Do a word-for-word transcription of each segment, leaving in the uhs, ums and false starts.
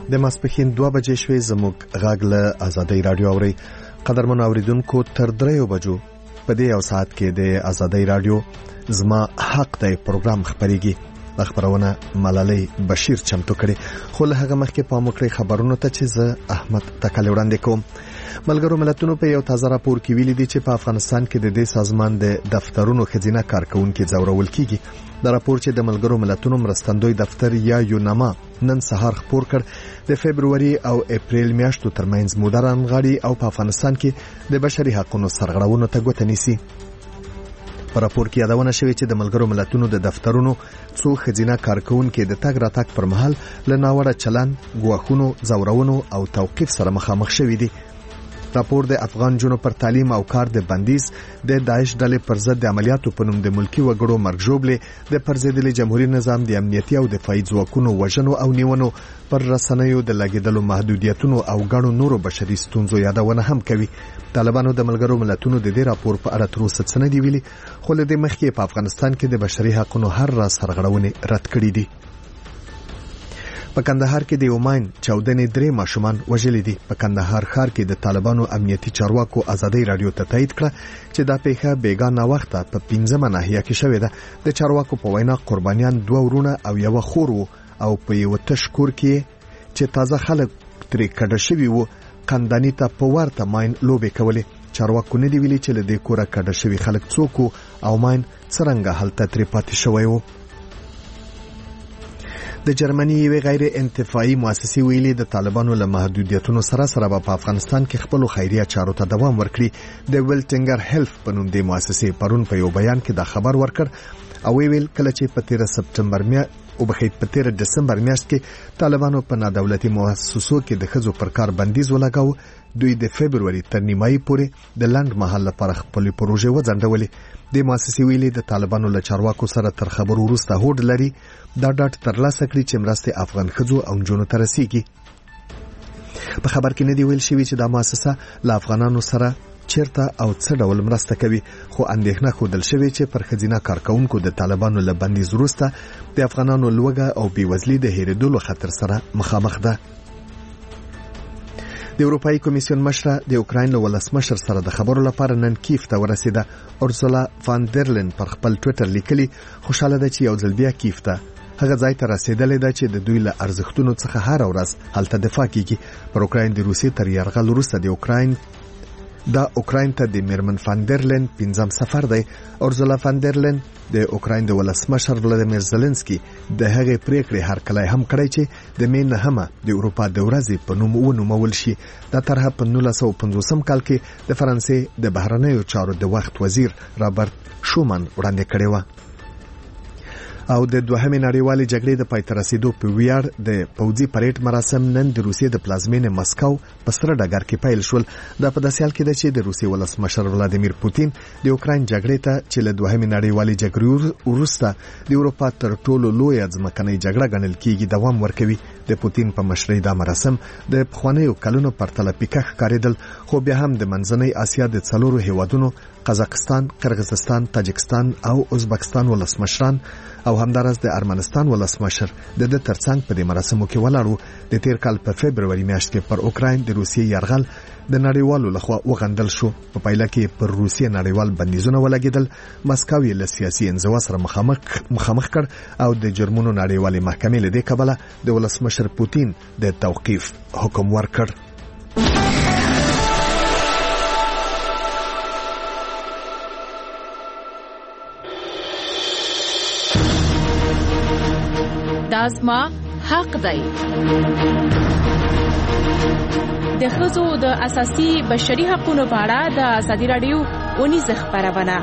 د ماسپښین دوه بجې شوې. زموږ غږ له آزادۍ رادیو اوري. قدرمن اوریدونکو تر دریو بجو په دې یو ساعت کې د آزادۍ رادیو زما حق دی پروګرام خبريږي. خبرونه ملالۍ بشیر چمتو کړي. خو له هغه مخکې پام وکړئ خبرونو ته چې زه احمد تکل وړاندې کوم. ملګرو ملتونو په یو تازه راپور کې ویلي دي چې په افغانستان کې د دې سازمان د دفترونو خزینه کارکونکو ځورول کیږي. دا راپور چې د ملګرو ملتونو مرستندوی دفتر یا یوناما نن سهار خبر کړ د فبرवरी او اپریل میاشتو ترمنځ مدرن غړي او په افغانستان کې د بشري حقوقو سرغړونو ته ګوته نیسي. په راپور کې یادونه شوې چې د ملګرو ملتونو د دفترونو څو خزینه کارکونکو د تګ راتګ پر مهال له ناوړه چلن، ګواښونو، ځورونو او توقيف سره مخامخ شوې دي. راپور د افغان جنو پر تعلیم او کار د بندیز د داعش ډلې پر ضد د عملیاتو په نوم د ملکی وګړو مرګ ژوبلې د پرځېدلي جمهوریت نظام د امنیتي او دفاعي ځواکونو وژنو او نیونو پر رسنیو د لګیدلو محدودیتونو او غړو نورو بشري ستونزو یادونه هم کوي. طالبانو د ملګرو ملتونو د دې راپور په اړه تر اوسه څه نه دی ویلي، خو له دې مخکې په افغانستان کې د بشري حقوقو هر راز سرغړونې رد کړې دي. په کندهار کې د یوماین چودنې درې ماشومان وژل دي. په کندهار ښار کې د طالبانو امنیتي چارواکو آزادۍ رادیو ته تایید کړه چې دا پیښه بیګانه وخته په پنځمه ناحیه کې شوې ده. د چارواکو په وینا قربانیان دوه ورونه او یو خور وو او په یو تشکور کې چې تازه خلک ترې کډه شوي وو قندانی ته په ورته ماین لوبې کولې. چارواکو نه دی ویلي چې له دې کوره کډه شوي خلک څوک او ماین څرنګه هلته ترې پاتې شوی وو. د جرمني یوې غیر انتفاعي مؤسسې ویلي د طالبانو له محدودیتونو سره سره په افغانستان کې خپل خیریه چارو ته دوام ورکړي. د ویلټنګر هیلث په نوم د مؤسسې پرون په یو بیان کې دا خبر ورکړ او ویل کله چې په تیره سپټمبر میا او بخښید په تیره دسمبر میاشت کې طالبانو په نادولتي مؤسسو کې د خزو پر کار بندیز ولګاو، دوی د فبرवरी تر نیمایي پورې د لنډ مهال لپاره خپل پروژې وځنډولې. د مؤسسې ویلي د طالبانو له چارواکو سره تر خبرو وروسته هوډ لري دا ډاټ ترلاسه کړي چې مرسته افغان خزو او جنونو ته رسیږي. په خبر کې نه دی ویل شوی چې دا مؤسسه له افغانانو سره چیرته او څه ډول مرسته کوي، خو اندېښنه خوندل شوی چې پر خزینه کارکونکو د طالبانو له بندیز وروسته د افغانانو لوګه او بیوزلي د هېرېدلو خطر سره مخامخ ده. د اروپאי کمیسیون مشره د اوکراین له ولسمشر سره د خبرو لپاره نن کیف ته ورسیده. اورسولا فان درلین پر خپل ټوئیټر لیکلي خوشاله ده چې یو ځل بیا کیف ته هغه ځای ته رسیدلې ده چې د دوی له ارزښتونو څخه هر ورځ هلته دفاع کیږي. پر اوکراین د روسیې تر یرغل وروسته د اوکراین دا اوکراین ته د میرمن فان درلین پنځم سفر دی. اورسولا فان درلین د اوکراین د ولسمشر ولادیمیر زيلنسکي د هغې پریکړې هرکلی هم کړی چې د مې نهمه د اروپا د ورځې په نوم ونومول شي. دا طرحه په نولس سوه پنځوسم کال کې د فرانسې د بهرنیو چارو د وخت وزیر رابرټ شومان وړاندې کړې و. او د دوهمې نړیوالې جګړې د پای ته رسیدو په ویاړ د پوځي پریډ مراسم نن د روسیې د پلازمینې مسکو په سره ډګر کې پیل شول. دا په داسې حال کې ده چې د روسیې ولسمشر ولادیمیر پوتین د اوکراین جګړې ته چې له دوهمې نړیوالې جګړې وروسته د اروپا تر ټولو لویه ځمکنۍ جګړه ګڼل کېږي دوام ورکوي. د پوتین په مشرۍ دا مراسم د پخوانیو کلونو پرتله پیکه ښکارېدل، خو بیا هم د منځنۍ اسیا د څلورو هیوادونو قزاقستان، قرغیزستان، تاجکستان او ازبکستان ولسمشران او همدارس د ارمنستان ولسمشر د د ترڅنګ په دې مراسمو کې ولاړو. د تیر کال په فبرवरी میاشت کې پر اوکراین د روسیې یرغل د نړیوالو لخوا وغندل شو. په پایله کې پر روسیې نړیوال بندیزونه ولګیدل. مسکو یې له سیاسي انزوا سره مخامخ مخامخ کړ او د جرمونو نړیوالې محکمې له دې کبله د ولسمشر پوتین د توقيف حکم ورکړ. دا زما حق دی. د ښځو د اساسي بشري حقوقو په اړه د ازادي رادیو ونیزه خبرونه.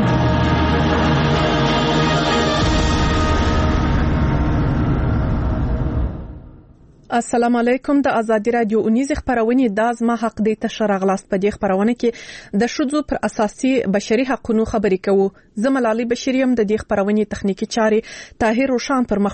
السلام علیکم. د ازادي رادیو اونیز خبرونه د ازما حق دی تشر غلاست په دې خبرونه کې د شذو پر اساسي بشري حقوقو خبرې کوو. زملالي بشریم د دې خبرونه تخنیکی چاري طاهر روشان پر مخړي.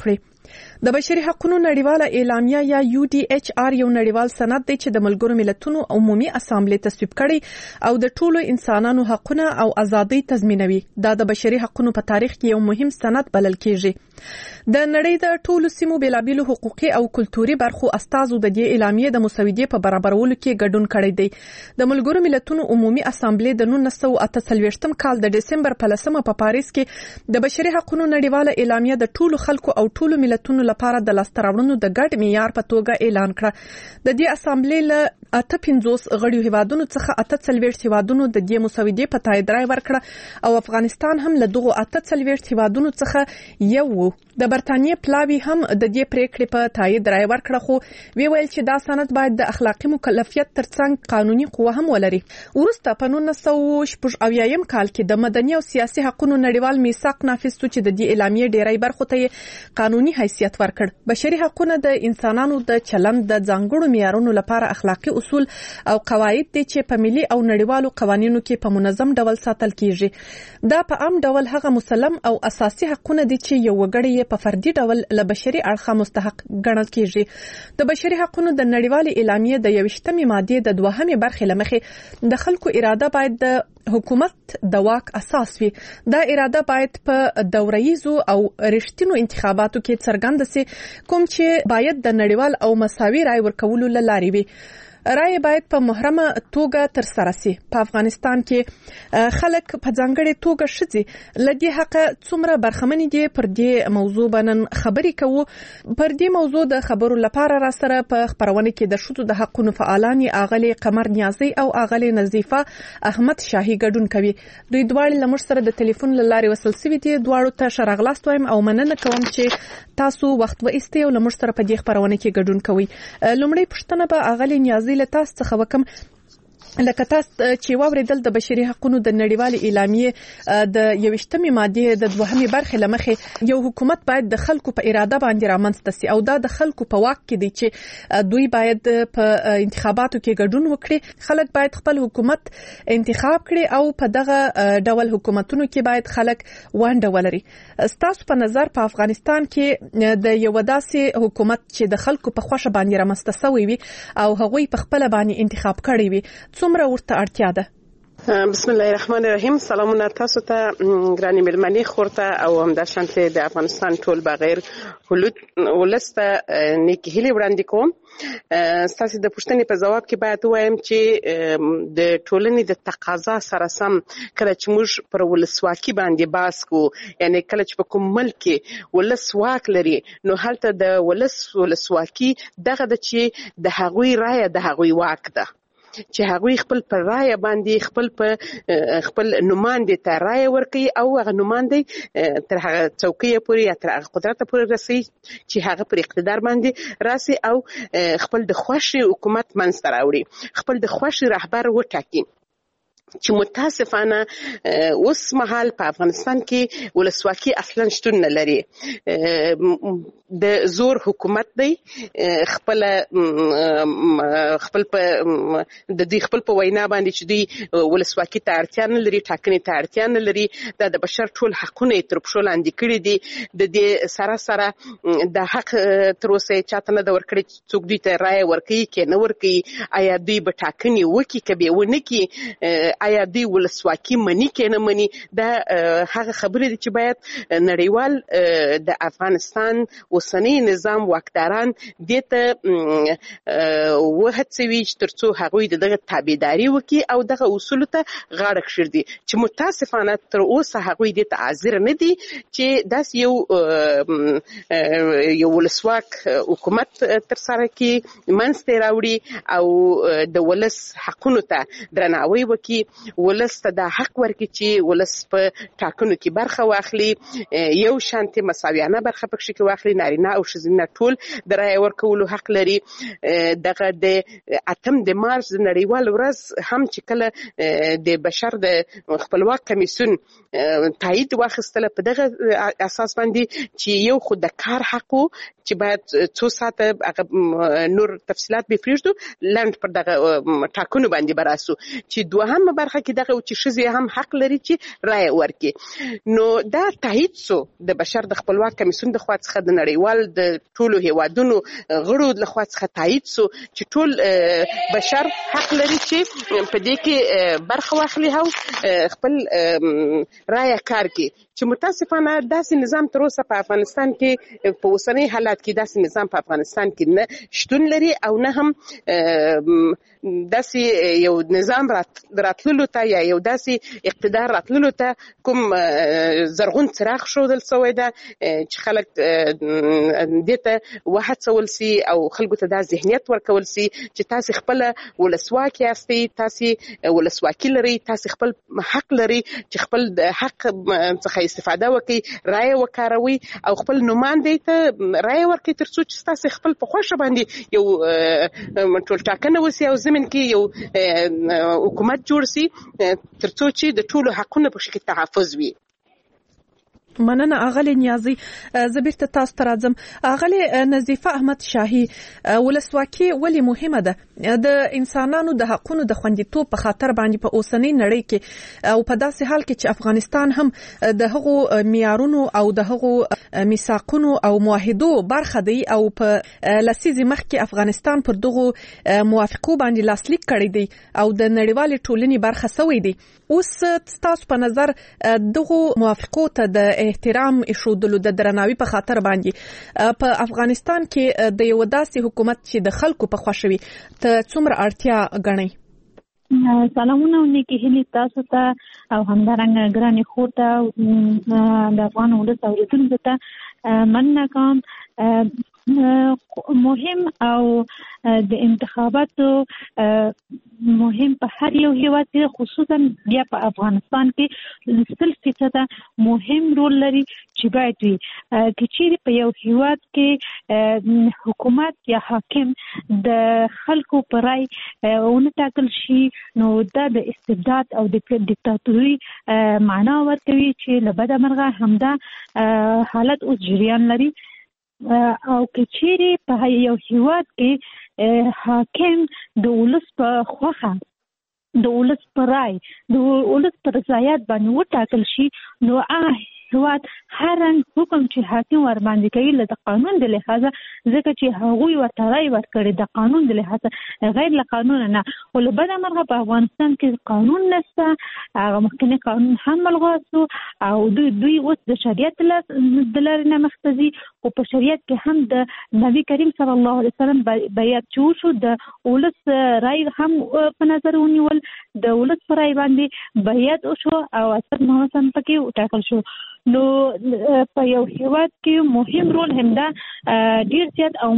د بشري حقوقو نړیواله اعلامیه یا یو ډي ایچ آر یو نړیوال سند دی چې د ملګرو ملتونو عمومي اسامبلې تصویب کړي او د ټولو انسانانو حقوقونه او ازادي تضمینوي. دا د بشري حقوقو په تاریخ کې یو مهم سند بلل کیږي. د نړۍ د ټولو سیمو بیلابیلو حقوقي او کلتوري برخو استازو د دې اعلامیې د مسودې په برابرولو کې ګډون کړی دی. د ملګرو ملتونو عمومي اسامبلې د نولس سوه اته څلوېښتم کال د ډسمبر په لسمه په پاریس کې د بشري حقوقو نړیواله اعلامیه د ټولو خلکو او ټولو ملتونو لپاره د لاسته راوړنو د ګډ معیار په توګه اعلان کړه. د دې اسامبلې له اته پنځوس غړیو هیوادونو څخه اته څلوېښت هیوادونو د دې مسودې په تایید رای ورکړه او افغانستان هم له دغو اته څلوېښت هیوادونو څخه یو و. د برتانیې پلاوی هم د دې پریکړې په تایید رای ورکړه، خو وی ویل چې دا سند باید د اخلاقی مکلفیت ترڅنګ قانوني قوه هم ولري. ورسته په نولس سوه شپږ اویایم کال کې د مدني او سیاسي حقوقو نړیوال میثاق نافذ شو چې د دې اعلامیې ډیری برخو ته قانوني حیثیت ورکړ. بشري حقوقونه د انسانانو د چلند د ځانګړو معیارونو لپاره اخلاقی اصول او قواعد دي چې په ملي او نړیوالو قوانینو کې په منظم ډول ساتل کیږي. دا په عام ډول هغه مسلم او اساسي حقوقونه دي چې یو وګړی په فردي ډول له بشري اړخه مستحق ګڼل کیږي. د بشري حقوقو د نړیوالې اعلامیې د یوویشتمې مادې د دوهمې برخې لمخې د خلکو اراده باید د حکومت د واک اساس وي. دا اراده باید په دوره‌ییزو او رښتینو انتخاباتو کې څرګنده سي، کوم چې باید د نړیوال او مساوي رای ورکولو لارې وي. رای باید په محرمه توګه تر سره سي. په افغانستان کې خلک په ځانګړې توګه شځي لدی حق څومره برخمنې دي. پر دې موضوع باندې خبرې کوو. پر دې موضوع د خبرو لپاره را سره په خبرونه کې د شذو د حقونو فعالان اغلی قمر نیازی او اغلی نظیفه احمد شاهي ګډون کوي. دوی دواړه لمر سره د ټلیفون لارې وصل سوي دي. دواړو ته شرغلاست وایم او مننه کوم چې تاسو وخت و ایستئ او لمر سره په دې خبرونه کې ګډون کوئ. لومړی پوښتنه به اغلی نیازی له تاسو څخه وکم، لکه تاسو چې واوریدل د بشري حقوقو د نړیوالې اعلامیې د یوویشتمې مادې د دوهمې برخې لمخې یو حکومت باید د خلکو په اراده باندې رامنځته سي او دا د خلکو په واک کې دی چې دوی باید په انتخاباتو کې ګډون وکړي. خلک باید خپل حکومت انتخاب کړي او په دغه ډول حکومتونو کې باید خلک ونډه ولري. ستاسو په نظر په افغانستان کې د یو داسې حکومت چې د خلکو په خوښه باندې رامنځته شوی وي او هغوی په خپل باندې انتخاب کړی وي، څومره ورته اړتیا ده؟ بسم الله الرحمن الرحیم. سلامونه تاسو ته ګراني ملمنې خورته او هم د شانته د افغانستان ټول بغیر هلوت ولسته نیک هلي وړاندې کوم. ستاسو د پوښتنې په جواب کې باید وایم چې د ټولنې د تقاضا سره سم کله چې موږ پر ولسواکي باندې باس کو، یعنی کله چې په کوم ملک کې ولسواک لري نو هلته د ولس ولسواکي دغه د چې د هغوی رایه د هغوی واک ده، چې هغوی خپل پر رایه باندې خپل په خپل نماینده ته رایه ورکوي او هغه نماینده تر هغه څوکۍ پورې یا تر هغه قدرت پورې رسي چې هغه پر اقتدار باندې راسي او خپل د خوښي حکومت منځته راوړي، خپل د خوښي رهبر وټاکي. چې متاسفانه اوس مهال په افغانستان کې ولسواکي اصلا شتون نه لري. د زور حکومت دی، خپل خپل په د دې خپل په وینا باندې چې دوی ولسواکي ته اړتیا نه لري، ټاکنې ته اړتیا نه لري. دا د بشر ټول حقونه تر پښو لاندې کړي دي. د دې سره سره د حق تر اوسه چاته نه د ورکړي څوک دوی ته رایه ورکوي کې نه ورکوي. آیا دوی به ټاکنې وکړي که به ونه کړي؟ آیا دوی ولسواکي مني کې نه مني؟ دا هغه خبرې دي چې باید نړیوال د افغانستان اوسنی نظام واکداران دې ته وهڅوي چې ترڅو هغوی دغه تابعداري وکړي او دغه اصولو ته غاړه کښېږدي، چې متاسفانه تر اوسه هغوی دې ته حاضر نه دي چې داسې یو یو ولسواک حکومت تر سره کړي، منځته راوړي او د ولس حقونو ته درناوی وکړي، ولس ته دا حق ورکړي چې ولس په ټاکنو کې برخه واخلي، یو شانتي مساویانه برخه پکې کې واخلي. نارینه او ښځینه ټول د رایې ورکولو حق لري. دغه د اتم د مارچ د نړیوال ورځ هم چې کله د بشر د خپلواک کمیسیون تایید واخیستله په دغه اساس باندې چې یو خو د کار حق چې باید څو ساعته هغه نور تفصيلات به پریږدو لاند پر دغه ټاکنو باندې براسو چې دوهمه برخه کې دغه چې ښځې هم حق لري چې رائے ورکړي. نو دا تایید سو د بشر د خپلواک کمیسیون د خوا څخه د نړیوال د ټولو هیوادونو غړو د خوا څخه تایید سو چې ټول بشر حق لري چې په دې کې برخه واخلي او خپل رائے کار کوي. چې متاسفانه داسې نظام تر اوسه په افغانستان کې په اوسنۍ حالات کې داسې نظام په افغانستان کې نه شتون لري او نه هم داسې یو نظام راتللو ته یا یو داسې اقتدار راتللو ته کوم زرغون څراغ ښودل شوی ده چې خلک دې ته وهڅول سي او خلکو ته دا ذهنیت ورکول سي چې تاسو خپل ولسواک یاستئ، تاسو ولسواکي لري، تاسو خپل حق لري چې خپل حق څخه استفاده وکړي، رائے وکاروي او خپل نمائندې ته رائے ورکړي ترڅو چې تاسو خپل په خوښه باندې یو ټولټاکنه وسی او زمين کې یو حکومت جوړ سي ترڅو چې د ټولو حقونو په شکل تحفظ وي. مننه اغلی نیازی. زبیرته تاسو ته راځم. اغلی نظیفه احمد شاهی، ولسواکي ولې مهمه ده؟ د انسانانو د حقونو د خوندیتوب په خاطر باندې په اوسنۍ نړۍ کې او په داسې حال کې چې افغانستان هم د هغو معیارونو او د هغو میثاقونو او معاهدو برخه دی او په لسیزې مخکې افغانستان پر دغو موافقو باندې لاسلیک کړی دی او د نړیوالې ټولنې برخه سوی دی. اوس تاسو په نظر دغو موافقو ته د احترام ایښودلو د درناوي په خاطر باندې په افغانستان کې د یو داسې حکومت چې د خلکو په خوښه وي ته څومره اړتیا ګڼئ؟ سلامونه او نیکی هیلې تاسو ته او همدارنګه ګرانې خور ته د افغان ولس اورېدونکو ته مننه کوم. مهم او د انتخاباتو مهم په هر یو هیواد کې خصوصا بیا په افغانستان کې سل فیصده مهم رول لري چې باید وي. که چیرې په یو هیواد کې حکومت یا حاکم د خلکو پر رای ونه ټاکل شي نو دا د استبداد او د دیکتاتوري معنا ورکوي چې له بده مرغه همدا حالت اوس جریان لري. او که چیرې په یو هیواد کې حاکم د ولس په خوښه د ولس پر رای د ولس پر رضایت باندې وټاکل شي نو هغه هیواد هر حکم چې حاکم ور باندې کوي له قانون د لحاظه ځکه چې هغوی ورته رای ورکړي د قانون د لحاظه غیر له قانون نه ول بده مرغه په افغانستان کې قانون نشته. هغه مخکنی قانون هم ملغوسو او دوی دوی اوس د شریعت له دلارې نه مختزي او په شریعت کې هم د نبی کریم صلی الله علیه وسلم بیات شو د ولس رای هم په نظر ونیول د ولس پر رای باندې بیات شو او اصل محمد پکې وټاکل شو. نو په یو هیواد کې مهم رول همدا ډیر زیات او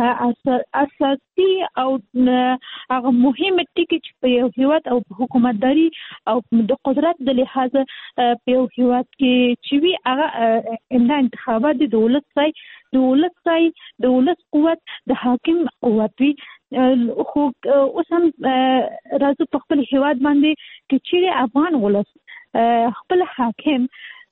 اساسي او هغه مهم ټکی چې په یو هیواد او حکومتداري او د قدرت د لحاظه په یو هیواد کې چې وی هغه انده انتخابات د دولت ځای د ولس ځای د ولس قوت د حاکم قوت وي. خو اوس هم راځو په خپل هیواد باندې چې چیرې افغان ولس خپل حاکم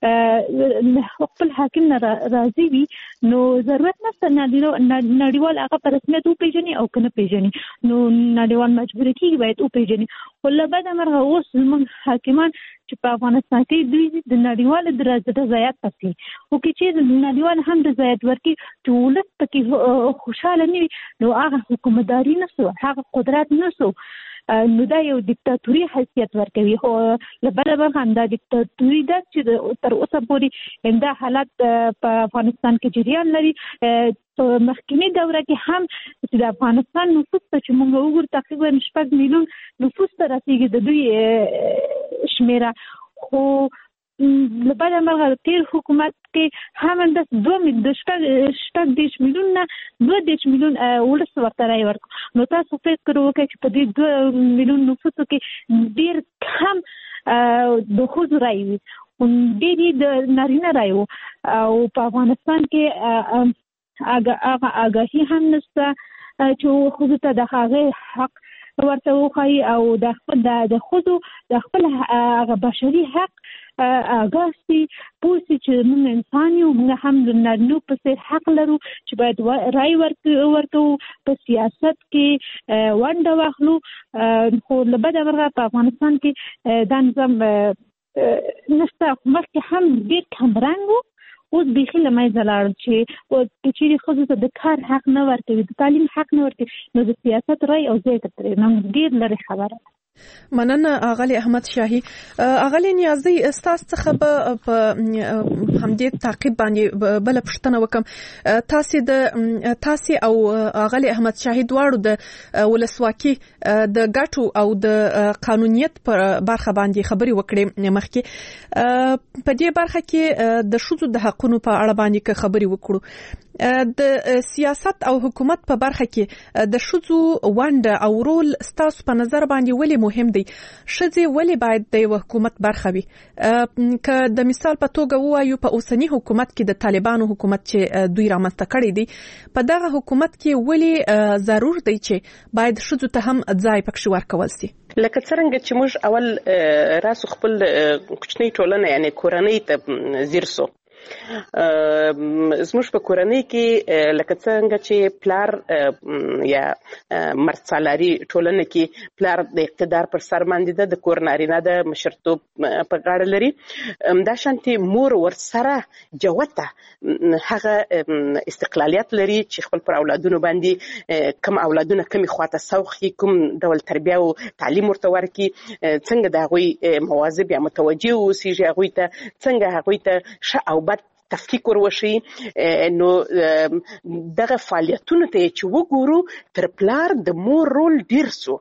خپل حاکم راضي وي نو ضرورت نشته نړیوال هغه په رسمیت وپیژني او کنه پیژني نو نړیوال مجبور کیږي باید وپیژني. ولله بعد مرغه اوس موږ حاکمان چې په افغانستان کې دوی د نړیوال د رضایت پسې او کې چې نړیوال هم رضایت ورکړي چې ولس پکې خوشاله نه وي نو هغه حکومتداري نشو هغه قدرت نشو نو دا یو دیکتاتوري حیثیت ورکوي. خو لبله برخه هم دا دیکتاتوري ده چې تر اوسه پورې همدا حالت په افغانستان کې جریان لري. په مخکینی دوره کې هم چې د افغانستان نفوس ته چې موږ وګورو تقریبا شپږ میلیون نفوس ته رسیږي د دوی شمیره. خو لبعد مرغه تیر حکومت کې هم د دوه د شپږ دیش میلیون نه دوه دیش میلیون ولس ورته رای ورکړ. نو تاسو فکر وکړئ چې په دې دوه میلیون نفوسو کې ډیر کم د ښځو رای وي ډېرې د نارینه رای وو او په افغانستان کې هغه آګاهي هم نشته چې ښځو ته د هغې حق ورته وخی او د خپل د خودو د خپل هغه بشري حق اګاسي پوسی چې موږ انسان یو، موږ هم د نارینو په څیر حق لرو چې باید رای ورکو په سیاست کې ونډه واخلو. خو له بده مرغه په افغانستان کې دا نظام نشته. مخکې هم ډېر کمرنګ و، اوس بیخي له منځه لاړل چې که چیرې ښځو ته د کار حق نه ورکوي، د تعلیم حق نه ورکوي، نو د سیاست رای او ځای ته ترې ډېر لرې خبره. مننه اغلی احمد شاهي. اغلی نیازی استاس څخه په همدې تعقیب باندې بل پښتنه وکم. تاسو د تاسو او اغلی احمد شاهي دواړو د ولسواکي د ګټو او د قانونیت پر برخه باندې خبري وکړې. مخکې په دې برخه کې د شذو د حقونو په اړه باندې خبري وکړو. د سیاست او حکومت په برخه کې د شذو ونډه او رول ستاسو په نظر باندې ولې مهم دی؟ شذې ولې باید د حکومت برخه وي؟ که د مثال په توګه ووایو په اوسنی حکومت کې د طالبانو حکومت چې دوی رامنځته کړی دی، په دغه حکومت کې ولې ضرور دی چې باید شذو ته هم ځای پکښ ورکول شي؟ لکه څنګه چې موږ اول راسو خپل کوچنی ټولنه یعنی کورنۍ ته ځیر سو. زموږ په کورنۍ کې لکه څنګه چې پلار یا مرڅالاري ټولنه کې پلار د اقتدار پر سر باندې ده، د کور نارینه د مشرتوب په غاړه لري، دا شانتي مور ورسره جوته هغه استقلالیت لري چې خپل پر اولادونو باندې کوم اولادونه کومي خواته سوخي، کوم ډول تربیه او تعلیم ورته ورکي، څنګه د هغوی مواظب یا متوجه اوسیږي، هغوی ته څنګه هغوی ته ښه او بد تفکیک وروشي. نو دغه فعالیتونو ته چې وګورو تر پلار د مور رول ډیر سو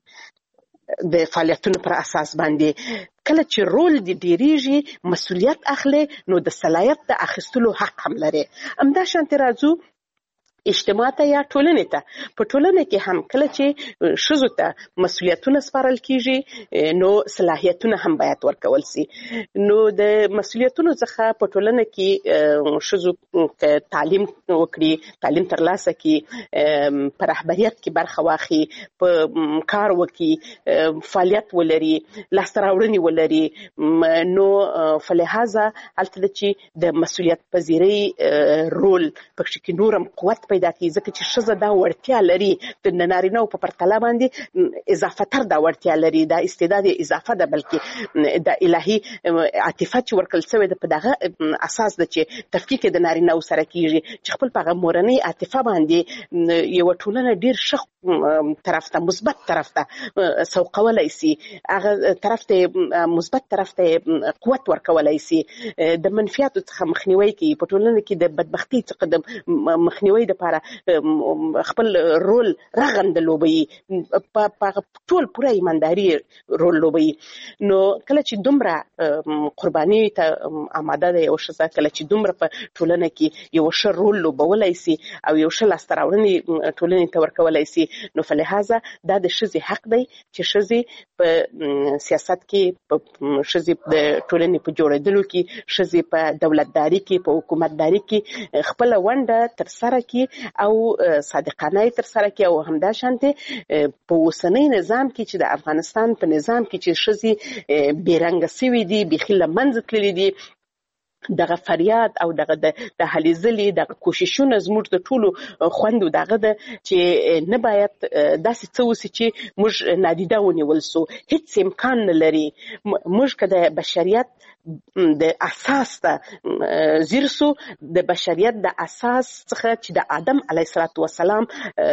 د فعالیتونو پر اساس باندې. کله چې رول دی ډیریږي مسؤلیت اخلي، نو د صلاحیت د اخیستلو حق هم لري. همدا شانتي راځو اجتماع ته یا ټولنې ته. په ټولنه کې هم کله چې ښځو ته مسؤلیتونه سپارل کیږي، نو صلاحیتونه هم باید ورکول شي. نو د مسؤلیتونو څخه په ټولنه کې ښځو تعلیم وکړي، تعلیم ترلاسه کړي، په رهبریت کې برخه واخلي، په کار وکړي، فعالیت ولري، لاسته راوړنې ولري، نو فلهذا هلته چې د مسؤلیت پذیرۍ رول پکې کې نورم قوت پیدا کوي، ځکه چې ښځه دا وړتیا لري د نارینه په پرتله باندې اضافه تر دا وړتیا لري، دا استعداد اضافه ده، بلکې د الهي عاطفه چې ورکړل شوې ده په دغه اساس ده چې تفکیک د نارینه سره کیږي، چې خپل په مورنۍ عاطفه باندې یو ټولنه ډیر ښه طرف ته مثبت طرف ته سوقولای شي، هغه طرف ته مثبت طرف ته قوت ورکولای شي، د منفیاتو څخه مخنیوي کوي، په ټولنه کې د بدبختی څخه د مخنیوي د لپاره خپل رول رغند لوبي، په ټول پوره ایمانداري رول لوبي. نو کله چې دومره قرباني ته آماده ده یو ښځه، کله چې دومره په ټولنه کې یو ښه رول لوبولای شي او یو ښه لاسته راوړنې ټولنې ته ورکولای شي، نو فلهذا دا د ښځې حق دی چې ښځې په سیاست کې، په ښځې د ټولنې په جوړېدلو کې، ښځې په دولتداري کې، په حکومتداري کې خپل ونډه تر سره کی او صادقانه تر سره کی. او همدا شانته په اوسنۍ نظام کې چې د افغانستان په نظام کې چې ښځې بیرنګ سوي دي، بخیل منځ تللي دي، دغه فریاد او دغه د هلېزلي دغه کوششونه زموږ د ټولو خوندو دغه ده چې نه باید داسې څه وسي چې موږ نادیده ونیول سو. هیڅ امکان نه لري. موږ که د بشریت د اساس ته زیر سو، د بشریت د اساس څخه چې د آدم علیه السلام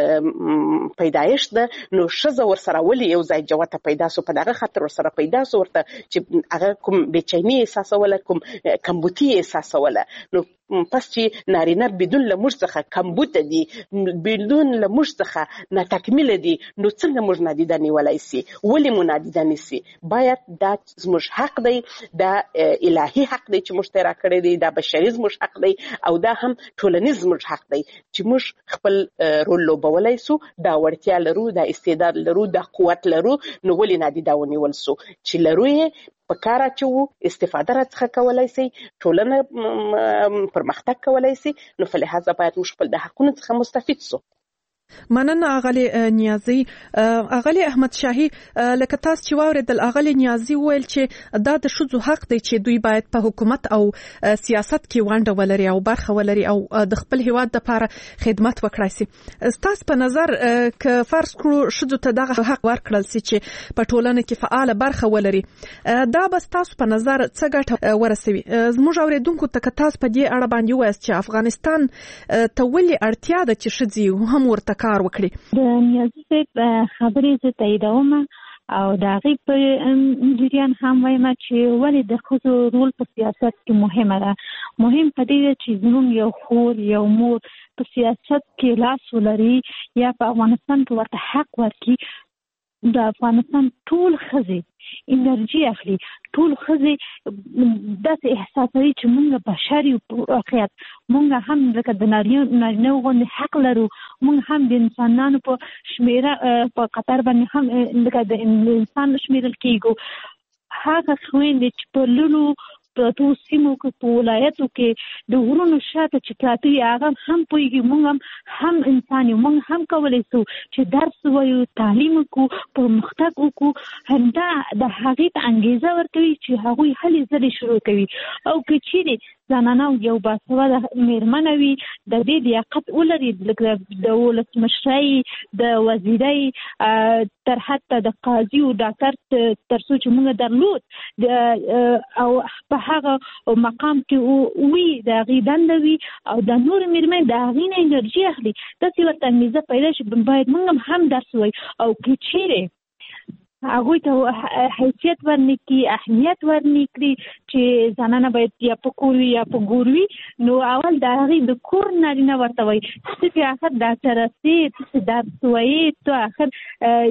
پیدایش ده، نو ښځه ورسره ولې یو ځای جوته پیدا سو؟ په دغه خاطر ورسره پیدا سو ورته چې هغه کوم بېچیني احساسوله، کوم کمبوتي احساسوله. نو پس چې نارینه بدون له موږ څخه کمبوته دي، بدون له موږ څخه ناتکمیله دي، نو څنګه موږ نادیده نیولی سي؟ ولې مو نادیده نیسي؟ باید دا زموږ حق دی، دا الهي حق دی چې موږ ته راکړی دی، دا بشري زموږ حق دی، او دا هم ټولنیز زموږ حق دی چې موږ خپل رول لوبولی سو، دا وړتیا لرو، دا استعداد لرو، دا قوت لرو، نو ولې نادیده ونیول سو؟ چې لرو یې په کار اچوو، استفاده راڅخه کولای سي، ټولنه پرمختګ کولای سي، نو فلهذا باید موږ خپل د حقونو څخه مستفید سو. مننه اغلی نیازی. اغلی احمد شاهی لکه تاسو چې واوریدل اغلی نیازی ویل چې دا د شذو حق دی چې دوی باید په حکومت او سیاست کې ونډه ولري او برخه ولري او د خپل هیواد لپاره خدمت وکړي سي. تاسو په نظر ک فرض کړو شذو ته دغه حق ورکړل سي چې په ټولنه کې فعال برخه ولري، دا بس تاسو په نظر څه ګټه ورسوي؟ زموږ اوریدونکو ته تاسو په دې اړه باندې وایي چې افغانستان ته ولې اړتیا ده چې شذي هم ورته کار وکړي؟ د نیازي صاحب خبرې زه تاییدوم او د هغې په جریان هم وایم چې ولې د ښځو رول په سیاست کې مهمه ده. مهم په دې ده چې زموږ یو خور یو مور په سیاست کې لاس ولري یا په افغانستان کې ورته حق ورکړي. د افغانستان ټول ښځې انرژي اخلي، ټول ښځې داسې احساسوي چې موږ بشر یو په واقعیت، موږ هم لکه د نارینه غوندې حق لرو، موږ هم د انسانانو په شمیره په قطر باندې هم لکه د انسان شمیرل کېږو. هغه خویندې چې په لونو پرتو سیمو کې په ولایتو کې د غرونو شاته چې پراته وي هغه هم پوهېږي موږ هم هم انسان یو، موږ هم کولی شو چې درس ووایو، تعلیم وکړو، پرمختګ وکړو. همدا د هغې ته انګېزه ورکوي چې هغوی هلې ځلې شروع کوي. او که چیرې زنانه یو باسواده میرمنه وي د دې لیاقت ولري د ولسمشرۍ د وزیرۍ تر حتی د قاضي او ډاکټر تر څو چې موږ درلود او په هغه مقام کې وي د هغې دنده وي او د نورې میرمنې د هغې نه انرژي اخلي، داسې ورته انګېزه پیدا شي باید موږ هم درس ووایو. او که چیرې هغوی ته حیثیت ورنکړي، اهمیت ورنکړي چې زنانه باید یا په کور وي یا په ګور وي، نو اول د هغې د کور نارینه ورته وایي ته چې آخر ډاکټره سې، ته چې درس وایې، ته آخر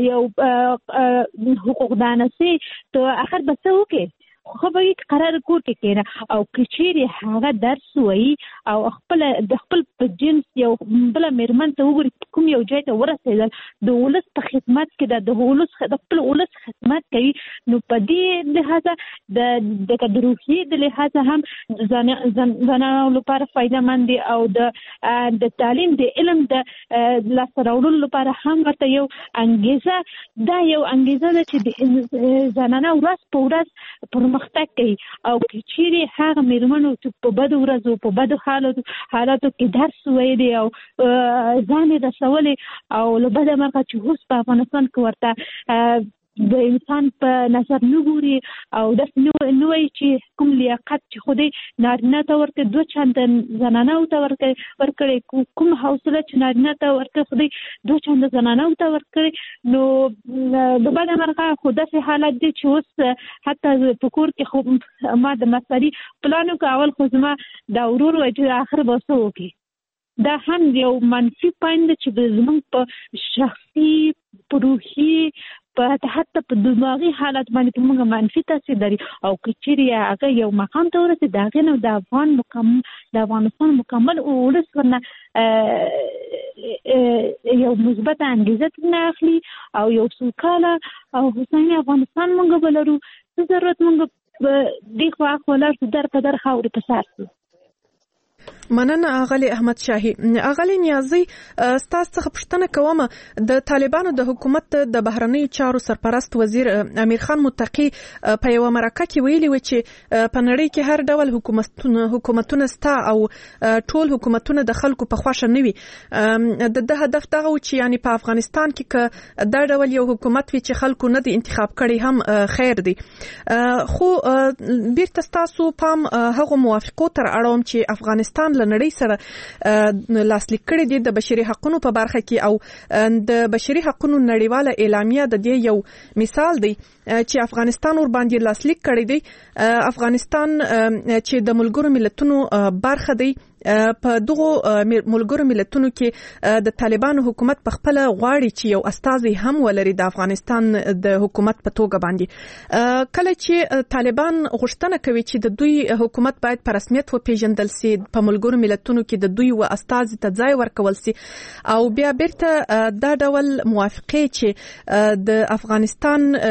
یو حقوقدانه سې، ته آخر به څه وکړې؟ خو به وي قرار کور کې کېنه. او که چیرې هغه درس وایي او خپل د خپل په جنس یو بله میرمن ته وګوري کوم یو ځای ته ورسېدل، د ولس په خدمت کې ده، د ولس د خپل ولس خدمت کوي، نو په دې لحاظه د د روحیې د لحاظه هم زنانو لپاره فایدهمند دي او د د تعلیم د علم د لاسته راوړلو لپاره هم ورته یو انګېزه دا یو انګېزه ده چې د زنانه ورځ په ورځ پر مختګ کوي. او که چیرې هغه میرمنو چې په بدو ورځو په بدو حالاتو حالاتو کې درس ویلی او ځان یې رسولی او له بده مرغه چې اوس په افغانستان کې ورته د انسان په نظر نه ګوري او داسې نه وایي چې کوم لیاقت چې خدای نارینه ته ورکړي دوه چنده زنانو ته ورکړي، کوم حوصله چې نارینه ته ورکړي خدای دوه چنده زنانو ته ورکړي. نو د بده مرغه خو داسې حالت دی چې اوس حتی په کور کې خو ما د مصاري پلانو کې اول خو زما دا ورور وایي چې آخر به څه وکړي. دا هم یو منفي پوینټ دی چې زموږ په شخصي په روحي په حتی په دماغي حالت باندې موږ منفي تاثیر لري. او که چیرې هغه یو مقام ته ورسېد د هغې نه د افغان مکمل د افغانستان مکمل ولس ورنه یو مثبته انګېزه ترېنه اخلي او یو سوکاله او هوساینه افغانستان موږ به لرو. څه ضرورت موږ دې خوا اخوا ولاړ شو در په در خاورې په سر شو. مننه اغلی احمد شاهی. اغلی نیازی ستاسو څخه پوښتنه کوم د طالبانو د حکومت د بهرنی چارو سرپرست وزیر امیر خان متقی په یو مرکه کې ویلي و چې په نړۍ کې هر ډول حکومتونه حکومتونه ستا او ټول حکومتونه د خلکو په خوښه نه وي. د د هدف دغه و چې یعنی په افغانستان کې ک دا ډول یو حکومت وي چې خلکو نه دی انتخاب کړي هم خیر دی. خو بیرته تاسو پام هغه موافقو تر اړوم چې افغانستان لنړۍ سره لاسلیک کړي دي د بشري حقوقو په برخه کې او د بشري حقوقو نړیواله اعلامیه د دې یو مثال دی چې افغانستان ور باندې لاسلیک کړي دی. افغانستان چې د ملګرو ملتونو برخه دی په دغه ملګرو ملتونو کې د طالبانو حکومت په خپل غواړي چې یو استازي هم ولري د افغانستان د حکومت په توګه باندې. کله چې طالبان غوښتنه کوي چې د دوی حکومت باید په رسمیت وپیژندل شي، په ملګرو ملتونو کې د دوی و استازي ته ځای ورکول شي او بیا بیرته دا ډول موافقه چې د افغانستان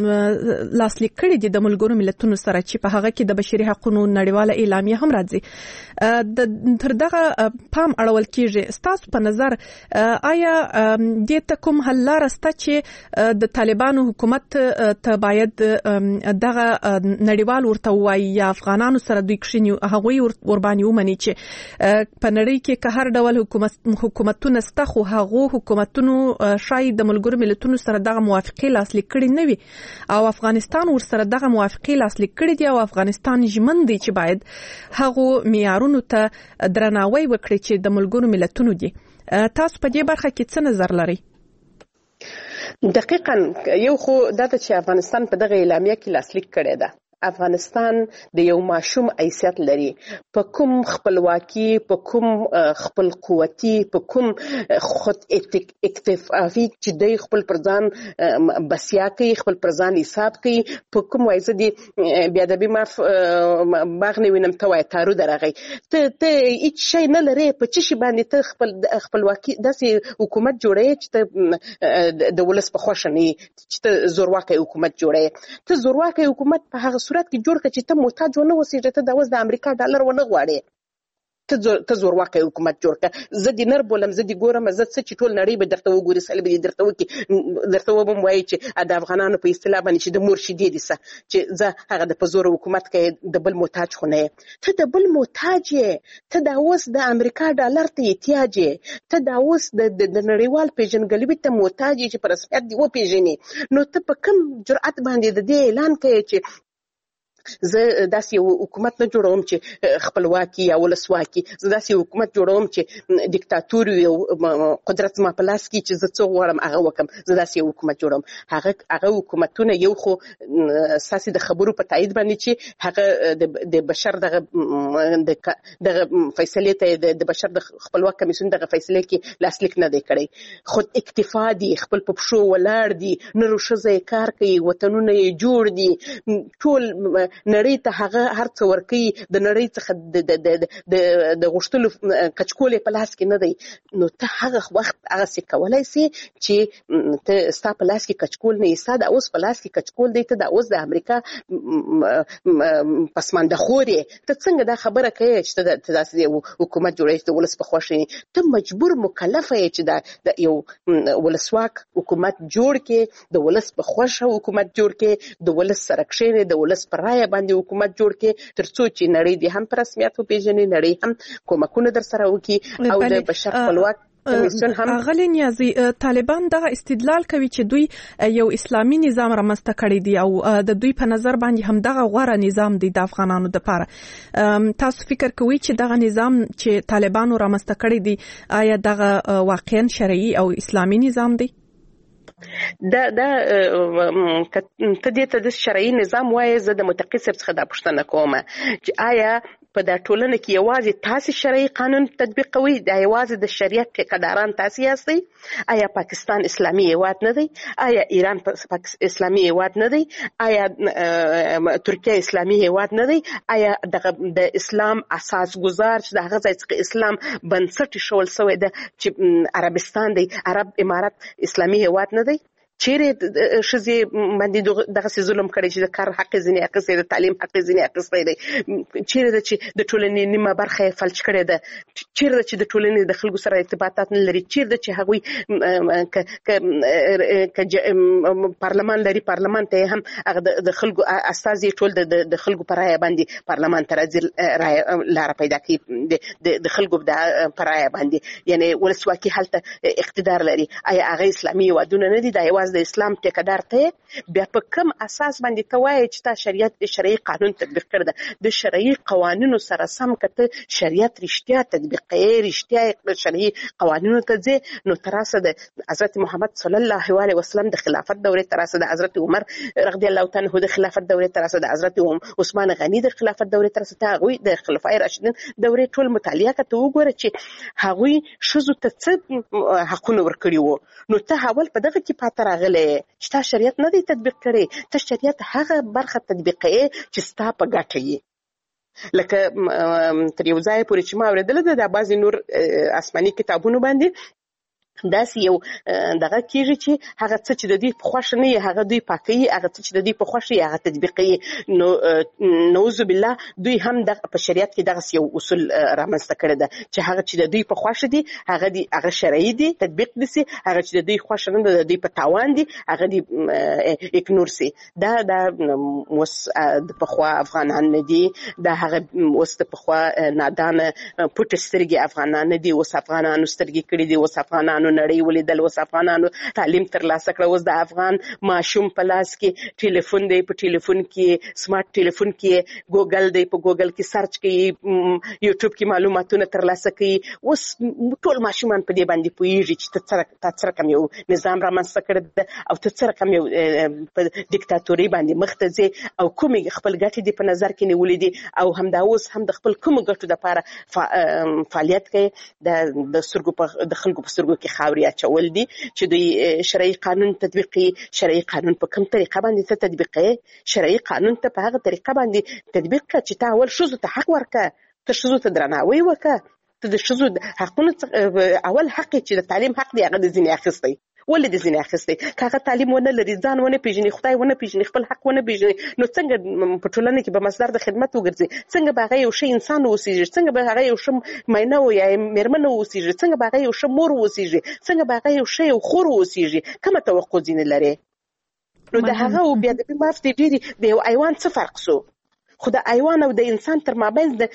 لاسلیک کړي دي د ملګرو ملتونو سره چې په هغه کې د بشري حقوقو نړیواله اعلامیه هم راځي د تر دغه پام اړول کیږي. ستاسو په نظر آیا د تکوم حل لار سته چې د طالبانو حکومت ته باید دغه نړیوال ورته وایي یا افغانانو سره دوی کښینی هغوی وربانې ومني چې په نړۍ کې که هر ډول حکومت حکومتونه سته خو هغو حکومتونو شاید د ملګرو ملتونو سره دغه موافقې لاسلیک کړي نه وي او افغانستان ور سره دغه موافقې لاسلیک کړي دي او افغانستان ژمن دی چې باید هغو معیارونو ته درناوی وکړي چې د ملګرو ملتونو دي. تاسو په دې برخه کې څه نظر لرئ؟ دقیقاً یو خو دا چې افغانستان په دغه اعلامیه کې لاسلیک کړی ده. افغانستان د یو ماشوم حیثیت لري، په کوم خپلواکي، په کوم خپل قوتي، په کوم خود اکتفافي چې د خپل پرځان بسیا کوي، خپل پرځان حساب کوي، په کوم وایزه دي بیا د بیمار باغ نه وینم ته وای تارو درغی ته ته هیڅ شی نه لري په چی شي باندې ته خپل خپلواکي داسې حکومت جوړې چې ته د ولس په خوښه نه چې ته زورواکي حکومت جوړې. ته زورواکي حکومت په هغه صورت کې جوړ کړه چې ته محتاج ونه اوسېږې، ته د اوس د امریکا ډالر ونه غواړې، ته زورواکي حکومت جوړ کړه. زه دې نر بولم، زه دې ګورم، زه څه چې ټول نړۍ به درته وګوري، سل به دې درته وکړي، درته وبم وایي چې د افغانانو په اصطلاح باندې چې د مور شیدې دي څه چې زه هغه د په زور حکومت کوي، د بل محتاج خو نه یې. ته د بل محتاج یې، ته دا اوس د امریکا ډالر ته احتیاج یې، ته دا اوس د نړیوال پیژندګلوۍ ته محتاج یې چې په رسمیت دې وپېژنې. نو ته په کوم جرأت باندې د دې اعلان کوي چې زه داسې یو حکومت نه جوړوم چې خپلواکي یا ولسواکي، زه داسې یو حکومت جوړوم چې دیکتاتور یو قدرت ما په لاس کې چې زه څه غواړم هغه وکم، زه داسې یو حکومت جوړوم. هغه هغه حکومتونه یو خو ساسي د خبرو په تایید باندې چې هغه د بشر دغه دغه فیصلې ته د بشر د خپلواک کمیسیون دغه فیصلې کې لاسلیک نه دی کړی، خود اکتفا دي، خپل په پښو ولاړ دي، نر ښځه کار کوي، وطنونه یې جوړ دي، ټول نړۍ ته هغه هر څه ورکوي، د نړۍ څخه د غوښتلو کچکول په لاس کې نه دی. نو ته هغه وخت هغه څه کولای سي چې ته ستا په لاس کې کچکول نه ستا د اوس په لاس کې کچکول دی، ته د اوس د امریکا پسمانده خور یې. ته څنګه دا خبره کوي چې ته داسې حکومت جوړوي چې د ولس په خوښه یې؟ ته مجبور مکلفه یې چې د یو ولسواک حکومت جوړ کې، د ولس په خوښه حکومت جوړ کې، د ولس سره کښېنې، د ولس په رایه باندې حکومت جوړ کې، ترڅو چې نړۍ دې هم په رسمیت وپېژني، نړۍ هم کومکونه در سره وکړي او د بشر خپلواک کمیسیون هم. اغلی نیازی طالبان دغه استدلال کوي چې دوی یو اسلامي نظام رامنځته کړی دی او د دوی په نظر باندې هم دغه غوره نظام دی د افغانانو لپاره. تاسو فکر کوئ چې دغه نظام چې طالبانو رامنځته کړی دی آیا دغه واقعا شرعي او اسلامي نظام دی؟ دا دا ته دې ته د شرعي نظام وایي، زه د متقي صاحب څخه دا پوښتنه کوم چې آیا په دا ټولنه کې یوازې تاسې شرعي قانون تطبیق کوئ؟ دا یوازې د شریعت ټیکهداران تاسې یاستئ؟ آیا پاکستان اسلامي هیواد نه دی؟ آیا ایران اسلامي هیواد نه دی؟ آیا ترکیه اسلامي هیواد نه دی؟ آیا دغه د اسلام اساس گذار چې د هغه ځای څخه اسلام بنسټ ایښول شوی ده چې عربستان دی، عرب امارت اسلامي هیواد نه دی؟ چیرې ښځې باندې دغسې ظلم کړی چې د کار حق یې ځینې اخیستی، د تعلیم حق یې ځینې اخیستی دی؟ چیرې ده چې د ټولنې نیمه برخه یې فلج کړې ده؟ چیرې ده چې د ټولنې د خلکو سره ارتباطات نه لري؟ چیرې ده چې هغوی که پارلمان لري، پارلمان ته هم هغه د خلکو استازي ټول د خلکو په رایه باندې پارلمان ته راځي، لاره پیدا کوي د خلکو په رایه باندې، یعنی ولسواکي هلته اقتدار لري. آیا هغه اسلامي هیوادونه نه دي؟ دا یوازې د اسلام ټیکهدار ته بیا په کوم اساس باندې ته وایې چې تا شریعت شرعي قانون تطبیق کړی ده؟ د شرعي قوانینو سره سم که ته شریعت رښتیا تطبیقوې، رښتیا شرعي قوانینو ته ځې، نو تر اوسه د حضرت محمد صلی الله علیه وسلم د خلافت دورې، تر اوسه د حضرت عمر رضی الله تعالی عنه د خلافت دورې، تر اوسه د حضرت عثمان غني د خلافت دورې، تر اوسه ته هغوی د خلفای راشدین دورې ټول مطالعه کړه، ته وګوره چې هغوی ښځو ته څه حقونه ورکړي وو. نو ته اول په دغه کې پاته راغلی چې تا شریعت نه دی تطبیق کړی، ته شریعت هغه برخه تطبیقوي چې ستا په ګټه یې. لکه تر یو ځایه پورې چې ما اورېدله ده د بعضې نور آسماني کتابونو باندې داسې یو دغه کېږي چې هغه څه چې د دوی په خوښه نه وي هغه دوی پاکوي، هغه څه چې د دوی په خوښه وي هغه تطبیقوي. نو نعوذ بالله دوی هم د په شریعت کې دغه یو اصول رامنځته کړی ده چې هغه چې د دوی په خوښه دي هغه دي هغه شرعي دي تطبیق دي سي، هغه چې د دوی خوښه نه ده د دوی په تاوان دي هغه دي اګنور سي. دا د اوس د پخوا افغانان نه دي، دا هغه اوس د پخوا نادانه پټ سترګې افغانان نه دي، اوس افغانانو سترګې کړي دي، اوس افغانانو نړۍ ولیدل، اوس افغانانو تعلیم ترلاسه کړ، اوس د افغان ماشوم په لاس کې ټلیفون دی، په ټلیفون کې سمارټ ټلیفون کې ګوګل دی، په ګوګل کې سرچ کوي، یوټیوب کې معلوماتونه ترلاسه کوي. اوس ټول ماشومان په دې باندې پوهیږي چې ته څه رقم یو نظام رامنځته کړی ده او ته څه رقم یو په دیکتاتوري باندې مخ ته ځې او کومې خپل ګټې دې په نظر کې نیولې دي او همدا اوس هم د خپل کومو ګټو دپاره فعالیت کوي. د سترګو په د خلکو په سترګو کې خاورې اچول دي چې دوی شرعي قانون تطبیقي. شرعي قانون په کوم طریقه باندې ته تطبیقي؟ شرعي قانون ته په هغه طریقه باندې تطبیق کړه چې ته اول ښځو ته حق ورکړه، ته ښځو ته درناوی وکړه، ته د ښځو حقونو اول حق چې د تعلیم حق دی هغه د ځینې اخیستی. ولې د ځینې اخیستی؟ که هغه تعلیم ونه لري، ځان ونه پیژني، خدای ونه پیژني، خپل حق ونه پیژني، نو څنګه په ټولنه کې به مصدر د خدمت وګرځي؟ څنګه به هغه یو ښه انسان اوسېږي؟ څنګه به هغه یو ښه مینه او یا مېرمنه اوسېږي؟ څنګه به هغه یو ښه مور اوسېږي؟ څنګه به هغه یو ښه یو خور اوسېږي؟ کومه توقع ځینې لري؟ نو د هغه او بیا د معاف دی ډېرې د یو حیوان څه فرق سو؟ خو د حیوان او د انسان تر مابین د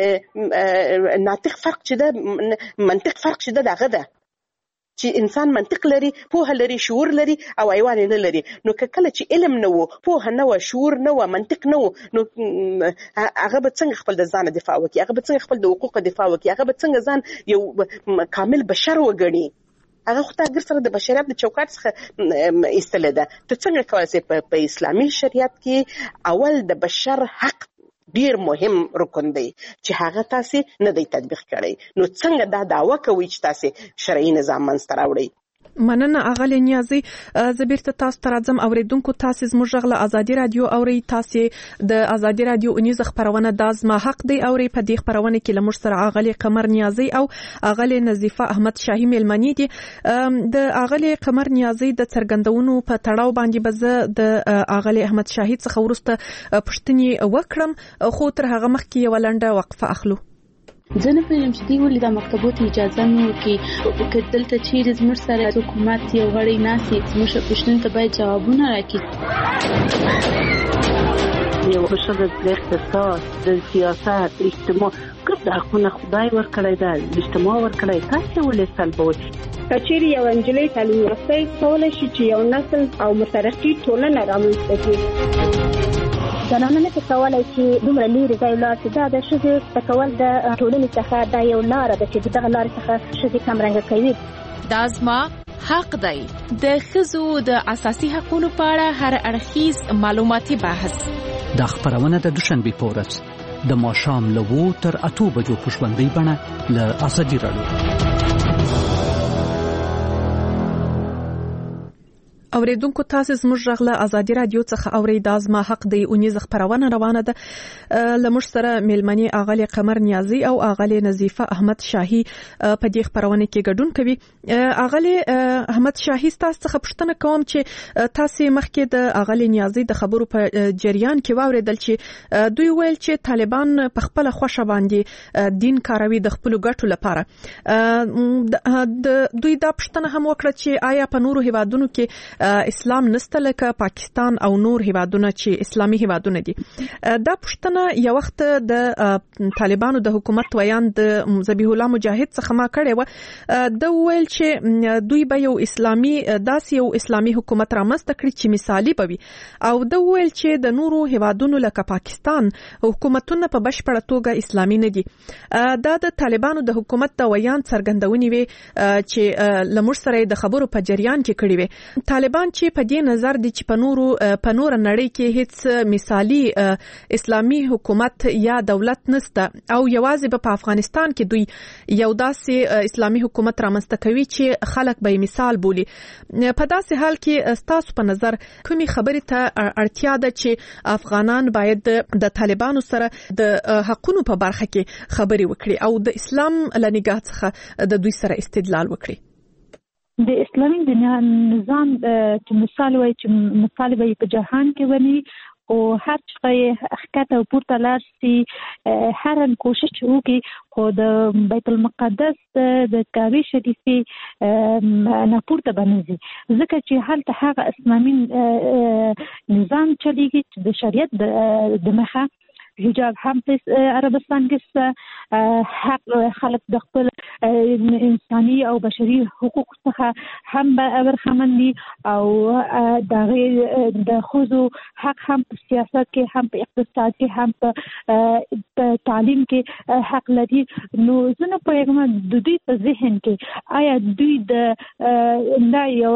ناطق فرق چې ده، منطق فرق چې ده دغه ده چې انسان منطق لري، پوهه لري، شعور لري او حیوان نه لري. نو که کله چې علم نه وو، پوهه نه وه، شعور نه وه، منطق نه وو، نو هغه به څنګه خپل د ځانه دفاع وکړي؟ هغه به څنګه خپل د حقوقو دفاع وکړي؟ هغه به څنګه ځان یو کامل بشر وګڼي؟ هغه خو تا ګر سره د بشریت د چوکاټ څخه ایستلې ده. ته څنګه کولی سې په اسلامي شریعت کې اول د بشر حق ډیر مهم رکن دی چې هغه تاسې نه دی تطبیق کړی، نو څنګه دا دعوه کوي چې تاسې شرعي نظام منځته راوړئ؟ مننه اغلی نیازي. زه بیرته تاسو ته راځم. اوریدونکو تاسو زموږ غږ له ازادي رادیو اوري. تاسو د ازادي رادیو اونیزه خبرونه د زما حق دی اوري. په دې خبرونه کې لمر سره اغلی قمر نیازي او اغلی نظیفه احمد شاهي ملمنی دي. د اغلی قمر نیازي د څرګندونو په تړاو باندې به د اغلی احمد شاهي څخه ورسته پښتني وکړم، خو تر هغه مخکې یو لنډه وقفه اخلو. زه نه پوهېږم چې دوی ولې دا مکتبو ته اجازه نه ورکوي. که دلته چیرې زموږ سره حکومت یو غړی ناست وي، زموږ پوښتنو ته باید جوابونه راکړي. یو ښځه د اقتصاد، د سیاست، اجتماع ګډ حقونه خدای ورکړی ده، اجتماع ورکړی، تاسې ولې سلبوئ؟ که چیرې یو نجلۍ تعلیم یافته کولی شي چې یو نسل او مترقي ټولنه رامنځته کړي. زنانه نه کولای چې دومره لري ځای لاړ شي. دا د ښځې تکول د ټولنې څخه دا یو لاره ده چې دغه لارې څخه ښځې کمرنګه کوي. دا زما حق دی. د ښځو د اساسي حقوقو په اړه هر اړخیز معلوماتي بحث. دا خبرونه د دوشنبه په ورځ د ماښام له وو تر اتو بجو په ژوندۍ بڼه له ازادي رادیو. اوریدونکو تاسو زموږ غږ له ازادي رادیو څخه اوري. دا زما حق دی اونیزه خبرونه روانه ده. لمر سره ملمنی اغلی قمر نیازي او اغلی نظیفه احمد شاهي په دې خبرونه کې ګډون کوي. اغلی احمد شاهي تاسو څخه پوښتنه کوم چې تاسو مخکې د اغلی نیازي د خبرو په جریان کې واوریدل چې دوی ویل چې طالبان په خپل خوښه باندې دین کاروي د خپل ګټو لپاره. د دوی دا پوښتنه هم وکړه چې آیا په نورو هیوادونو کې اسلام نسته لکه پاکستان او نور هیوادونه چې اسلامي هیوادونه دي؟ دا پوښتنه یو وخت د طالبانو د حکومت ویان د ذبیح الله مجاهد څخه ما کړې و. د ویل چې دوی به یو اسلامي داسې یو اسلامي حکومت رامنځته کړي چې مثالي به وي، او د ویل چې د نورو هیوادونو لکه پاکستان حکومتونه په بشپړه توګه اسلامي نه دي. دا د طالبانو د حکومت د ویان څرګندونې وي چې لمر سره د خبرو په جریان کې کړي وي. طالبان چې په دې نظر دي چې په نورو په نور نړۍ کې هیڅ مثالي اسلامي حکومت یا دولت نشته او یوازې په افغانستان کې دوی یو داسې اسلامي حکومت رامنځته کوي چې خلک به مثال بولي. په داسې حال کې تاسو په نظر کومي خبرې ته اړتیا ده چې افغانان باید د طالبانو سره د حقوقو په برخه کې خبرې وکړي او د اسلام له نگاه څخه د دوی سره استدلال وکړي؟ د اسلامي دنیا نظام چې مثال وایي چې مثال وایي په جهان کې ونی او هر څه حقیقت او پورته لار سي هر کوشش وکړي خو د بیت المقدس د کعبه شریفي نه پورته باندې ځکه چې هلته هغه اسلامي نظام چلیږي چې د شریعت د مخه حجاب هم په عربستان کې حق خلک د خپل انساني او بشري حقوق څخه هم برخمن دي او د د خزو حق هم په سیاست کې هم په اقتصاد کې هم په تعلیم کې حق لري. نو زنه په یوه د دوی په ذهن کې آیا دوی د دا یو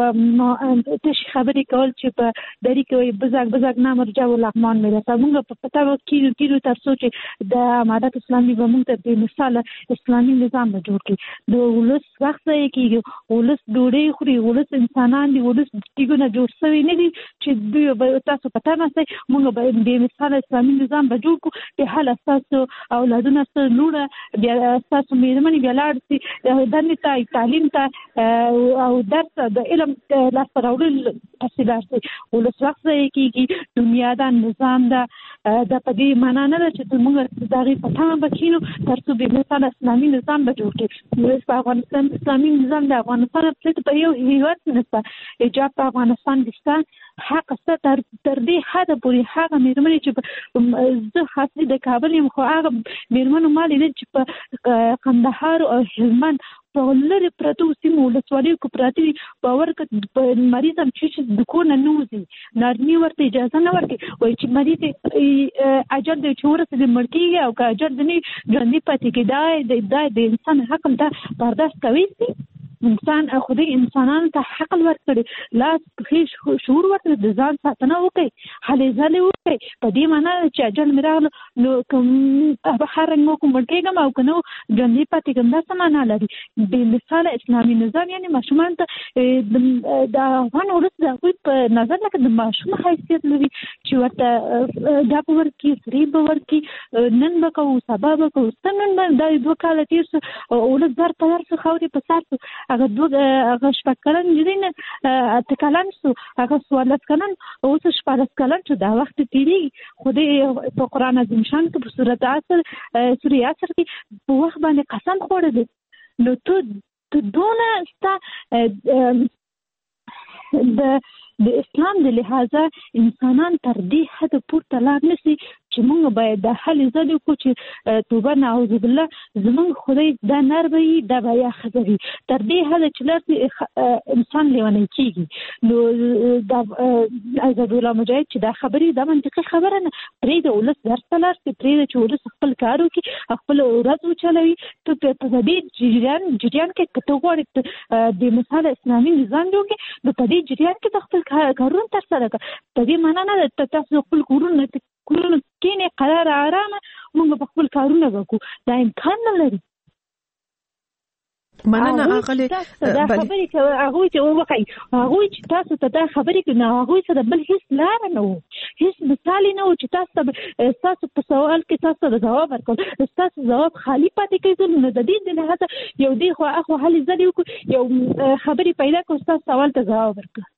تش خبرې کول چې په دری کې بزاګ بزاګ نامرجع ولغمان مې راځه موږ په پتا وکړو کې تر څو چې د امارات اسلامي به موږ ته په مثال اسلامي نظام جوړ کړي د ولس وخت یې کېږي ولس ډوډۍ خوري ولس انسانان دي ولس کېږي جوړ شوی نه دي چې دوی به تاسو پتا نه سي موږ به د مثال اسلامي نظام به جوړ کړو په حال اساس اولادونه سره لوړه بیا اساس مېرمنې بیا لاړ سي دنه ته تعلیم ته او درس د علم لاس راوړل تفصیلات سي ولس وخت یې کېږي دنیا دا نظام دا د پدې معنا نه چې موږ دغه پټه بکینو ترڅو به مثال اسلامي نظام به جوړ کړي. په افغانستان اسلامي نظام د افغانستان په یو هیواد نشته ایجاب په افغانستان کې حق ست تر تر دې حد پورې هغه مېرمنې چې زه خاصه د کابل یم خو هغه مېرمنو مال نه چې په قندهار او هلمند په لری پرتو سیمو ولسوالیو کو پراتی باور ک مریض هم چې د کو نه نوزي نارني ورته اجازه نه ورکړي وای چې مریض اجر د چورته د مړکیږي او که اجر د نه ژوندۍ پاتې کېدای د د انسان حق ته برداشت کوي انسان خدای انسانانو ته حق ورکړي لا هیڅ شعور ورته د ځان ساتنه وکړي حلې ځلې وکړي په دې معنی چې اجل میراغلو نو کوم په هر رنګ کوم ورکېږم او کنو ژوندۍ پاتې کوم دا سمانه لري د مثال اسلامي نظام یعنی ماشومان ته د افغان ولس د خپل په نظر لکه د ماشوم حیثیت لري چې ورته دا په ورکی فری به ورکی نن به کو سبا به کو ستنن د دوه کال تیر سو ولس در په ورسو خوري په سر هغه دوه هغه شپکلن جدي نه تکلم سو هغه سوالت کلن او څه شپارس کلن چې دا وخت تیری خدای په قران عظیم شان کې په سورۃ عصر سورۃ عصر کې په وخت باندې قسم خوړل نو ته ته دونه ستا د د اسلام د لحاظه انسانان تر دې حد پورته لاړ نشي چې موږ باید د حل زده کو چې توبه نعوذ بالله زمونږ خدای دا نر وي دا بیا خبري تر دې حد چې لري انسان لیونی کیږي نو دا عزت الله مجاهد چې دا خبري دا منطقي خبره نه پرې د ولس درسلار چې پرې چې ولس خپل کارو کې خپل ورځ وچلوي ته په دې جریان جریان کې کته غوړي د مثال اسلامي نظام جوړ نو په دې جریان کې خپل کارونه تر سره په دې معنا نه ته تاسو خپل کورونه کورونه کینه قرار آرامه موږ په خپل کارونه وکړو دا امکان نه لري. مننه اغلی دا خبرې کوي هغه چې وکړي هغه چې تاسو ته دا خبرې کوي هغه سره بل هیڅ لار نه وو هیڅ مثال نه وو چې تاسو تاسو په سوال کې تاسو د جواب ورکول تاسو جواب خالی پاتې کیږي نو د دې نه هڅه یو دی خو اخو حل زدي یو خبرې پیدا کو تاسو سوال ته جواب ورکړه.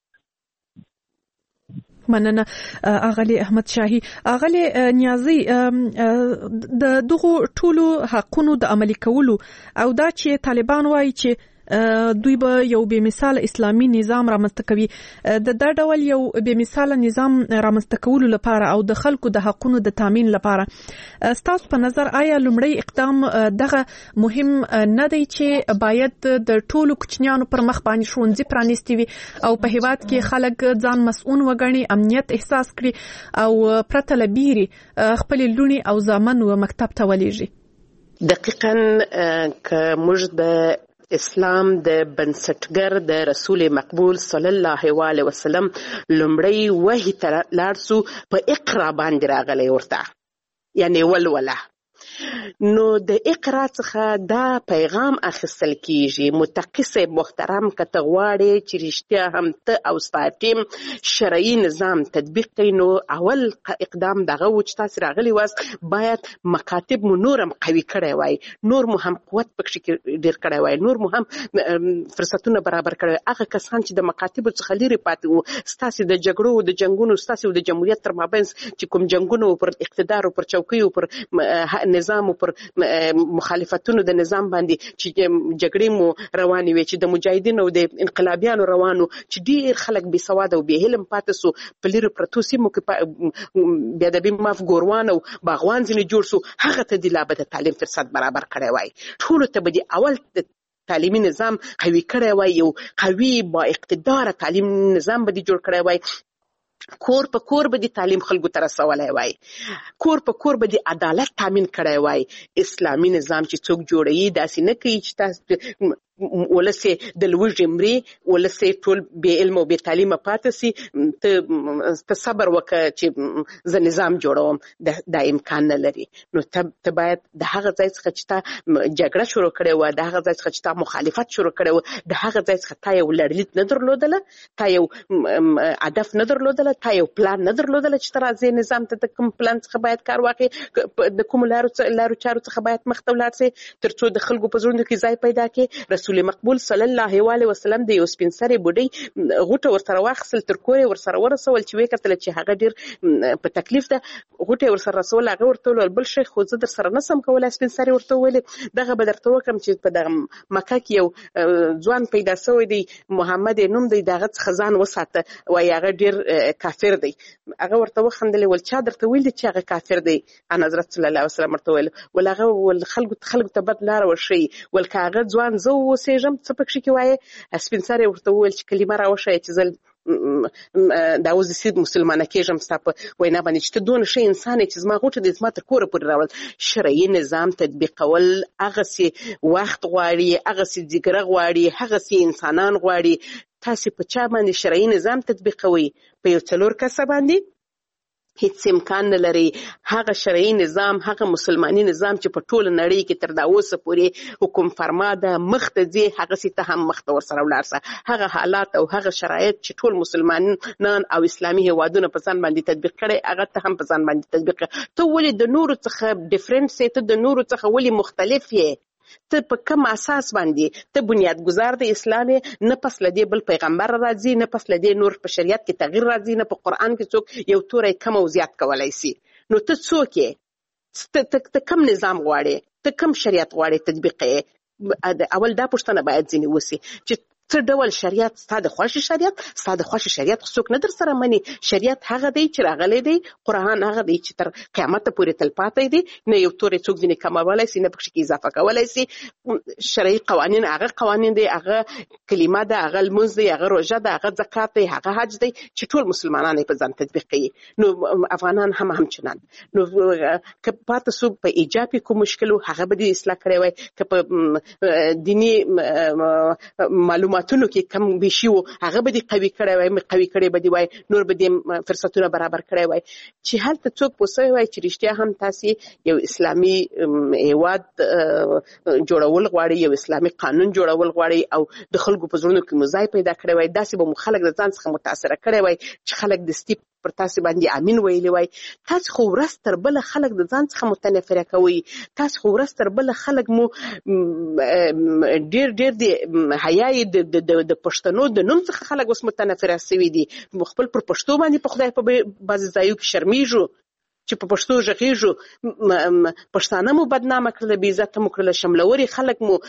مننه اغلی احمد شاهي اغلی نیازي د دغه ټولو حقونو د عملي کولو او دا چې طالبان وایي چې دوی به یو به مثال اسلامي نظام رامنځته کوي د دا ډول یو به مثال نظام رامنځته کولو لپاره او د خلکو د حقونو د تامین لپاره ستاسو په نظر آیا لومړی اقدام دغه مهم نه دی چې باید د ټولو کوچنیانو پر مخ باندې ښوونځي پرانیستي وي او په هیواد کې خلک ځان مسؤل وګڼي امنیت احساس کړي او پرته له بیري خپل لونی او زامن و مکتب ته ولېږي؟ دقیقاً که موږ د اسلام د بنسټګر د رسول مقبول صلی الله علیه وسلم لمړی وحی تر لارسو په اقرا باندې راغلی ورته یعنی ولوله نو د اقرا څخه دا پیغام اخیستل کیږي متقی صاحب محترم کته غواړي چې رښتیا هم ته او ستا ټیم شرعي نظام تطبیق کړئ نو اول اقدام دغه و چې تاسو راغلي واست باید مکاتب مو نورم قوي کړی وای نور مو هم قوت پکې ډیر کړی وای نور مو هم فرصتونه برابر کړی هغه کسان چې د مکاتب څخه لري پاتې وو ستاسو د جګړو د جنگونو ستاسو د جمهوریت تر مابین چې کوم جنگونو پر اقتدار او پر چوکۍ او پر نظام او پر مخالفتونو د نظام باندې چې جګړې مو روانې وي چې د مجاهدینو او د انقلابیانو روانو چې ډیر خلک بې سواد او بې علم پاتې سو په لري پرتو سیمو کې بیا د بیم ماف ګوروان او باغوان ځنې جوړ سو هغه ته د لابد تعلیم فرصت برابر کړی وای ټول ته به اول تعلیمي نظام قوي کړی وای یو قوي با اقتدار تعلیم نظام به جوړ کړی وای کور په کور به د تعلیم خلکو ته رسولی وای کور په کور به د عدالت تامین کړی وای اسلامي نظام چې څوک جوړوي داسې نه کوي چې تاسو ولسه د لوږې مري ولسه ټول بې علم او بې تعلیمه پاتې سي ته صبر وکړه چې زه نظام جوړوم دا امکان نه لري نو ته باید د هغه ځای څخه چې تا جګړه شروع کړې وه د هغه ځای څخه چې تا مخالفت شروع کړی و د هغه ځای څخه تا یو لړلیک نه درلودله تا یو هدف نه درلودله تا یو پلان نه درلودله چې ته راځې نظام ته د کوم پلان څخه باید کار واخلې د کومو لارو چارو څخه باید مخته ولاړ سې تر څو د خلکو په زړونو کې ځای پیدا کړې رسول مقبول صلی الله علیه وسلم د یو سپین سرې بوډۍ غوټه ورسره واخیستل تر کور یې ورسره ورسول چې ویې کتله چې هغه ډېر په تکلیف ده غوټه یې ورسره رسول هغه ورته وویل بل شی خو زه در سره نسم کولی سپین سرې ورته وویلې دغه به درته وکړم چې په دغه مکه کې یو ځوان پیدا سوی دی محمد یې نوم دی د هغه څخه ځان وساته وایي هغه ډېر کافر دی هغه ورته وخندلې ول چا درته ویل چې هغه کافر دی ان حضرت صلی الله علیه وسلم ورته ویل ول هغه ول خلکو خلکو ته بد لاره ورښیي ول که هغه ځوان زه اوسېږم څه پکې کې وایي سپین سرې ورته وویل چې کلمه راوښیه چې زه دا اوس داسې مسلمانه کېږم ستا په وینا باندې چې ته دونه ښه انسان یې چې زما غوټه دې زما تر کوره پورې راوړل شرعي نظام تطبیقول هغسې وخت غواړي هغسې ځیګره غواړي هغسې انسانان غواړي تاسې په چا باندې شرعي نظام تطبیقوئ په یو څلور کسه باندې هیڅ امکان نه لري هغه شرعي نظام هغه مسلماني نظام چې په ټوله نړۍ کې تر دا اوسه پورې حکم فرما ده مخ ته ځي هغسې ته هم مخ ته ورسره ولاړ سه هغه حالات او هغه شرایط چې ټول مسلمانان او اسلامي هیوادونه په ځان باندې تطبیق کړی هغه ته هم په ځان باندې تطبیق کړی ته ولې د نورو څخه ډیفرنټ یې ته د نورو څخه ولې مختلف یې ته په کوم اساس باندې ته بنیادګذار د اسلام نه پس لدی بل پیغمبر راځي نه پس لدی نور په شریعت کې تغییر راځي نه په قران کې څوک یو توری کم او زیات کولای شي نو ته څوک یې ته کوم نظام غواړې ته کوم شریعت غواړې تطبیق یې اول دا پوښتنه باید ځینې وشي چې څه ډول شریعت ستا د خوښې شریعت ستا د خوښې شریعت خو څوک نه در سره مني شریعت هغه دی چې راغلی دی قرآن هغه دی چې تر قیامته پورې تلپاتی دی نه یو توری څوک ځینې کمولی سي نه پکښې کې اضافه کولی سي شرعي قوانین هغه قوانین دی هغه کلمه ده هغه لمونځ دی هغه روژه ده هغه زکات دی هغه حج دی چې ټول مسلمانان یې په ځان تطبیق کوي نو افغانان هم همچنان نو که پاته څوک په ایجاب کې کوم مشکل و هغه به دې اصلاح کړی وای که په دیني معلومات تونو کې کم بشي وو هغه به دې قوي کړی وای قوي کړی به دې وای نور به دې فرصتونه برابر کړی وای چې هلته څوک پوه سوی وای چې رښتیا هم تاسې یو اسلامي هیواد جوړول غواړي یو اسلامي قانون جوړول غواړي او د خلکو په زړونو کې مو ځای پیدا کړی وای داسې به مو خلک د ځان څخه متاثره کړی وای چې خلک دستي پر تاسې باندې امین ویلی وای تاسې خو ورځ تر بله خلک د ځان څخه متنفره کوئ تاسې خو ورځ تر بله خلک مو ډېر ډېر د حیا یې د پښتنو د نوم څخه خلک اوس متنفره سوي دي خپل پر پښتو باندې په خدای په بعضې ځایو کې شرمېږو چې په پښتو غږېږو پښتانه مو بدنامه کړله بې عزته مو کړله شملوري خلک مو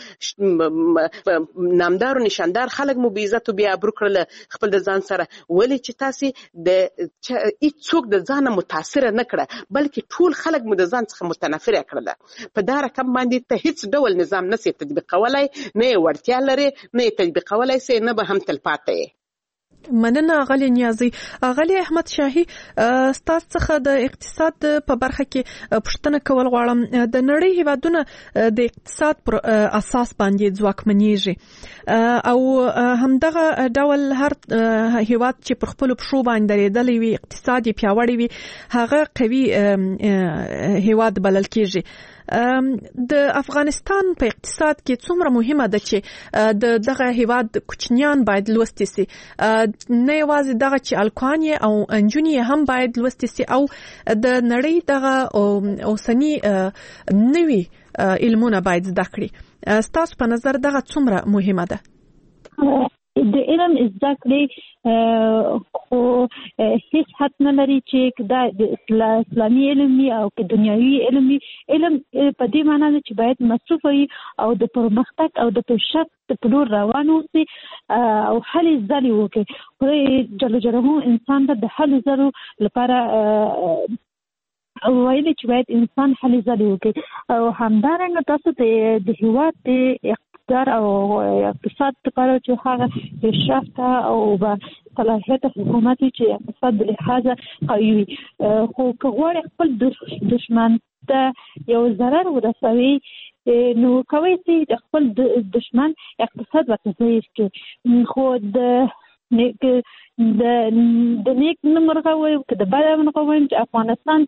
نامدار و نشاندار خلک مو بې عزت و بې ابرو کړله خپل د ځان سره ولې چې تاسې د هېڅوک د ځانه متاثره نه کړه بلکې ټول خلک مو د ځان څخه متنفره کړله په دا رقم باندې ته هېڅ ډول نظام نه سې تطبیقولی نه یې وړتیا لرې نه یې تطبیقولی سې نه به هم تلپاته یې مننه اغلی نیازی اغلی احمد شاهی ستاسو څخه د اقتصاد په برخه کې پوښتنه کول غواړم د نړۍ هیوادونه د اقتصاد پر اساس باندې ځواکمنېږي او همدغه ډول هر هیواد چې پر خپل پښو باندې درېدلی وي اقتصاد یې پیاوړی وي هغه قوي هیواد بلل کېږي د افغانستان په اقتصاد کې څومره مهمه ده چې د دغه هیواد کوچنیان باید لوستي سي، نه یوازې دغه چې الکوان او انجونی هم باید لوستي سي او د نړۍ دغه اوسنی نوي علمونه باید زده کړي. ستاسو په نظر دغه څومره مهمه ده؟ د علم زده کړې خو هیڅ حد نه لري چې دا د اسلامي علم او که دنیوي علم علم په دې معنی ده چې باید مصروف وي او د پرمختګ او د پیشرفت په لور روان اوسي او هلې ځلې وکړي. خدای جل جلاله انسان ته د هلې ځلو لپاره ویلي چې باید انسان هلې ځلې وکړي او همدارنګه تاسو د هیواد د او اقتصاد لپاره چې هغه پیشرفت او با صلاحیت حکومت چې اقتصاد له لحاظه قوي وي، خو که غواړي خپل دشمن ته یو ضرر ورسوي نو کوي چې خپل دشمن اقتصاد ورته ضعیف کړي. خو د نیک د د نیک نمرغه وي که د بد نمرغه وي چې افغانستان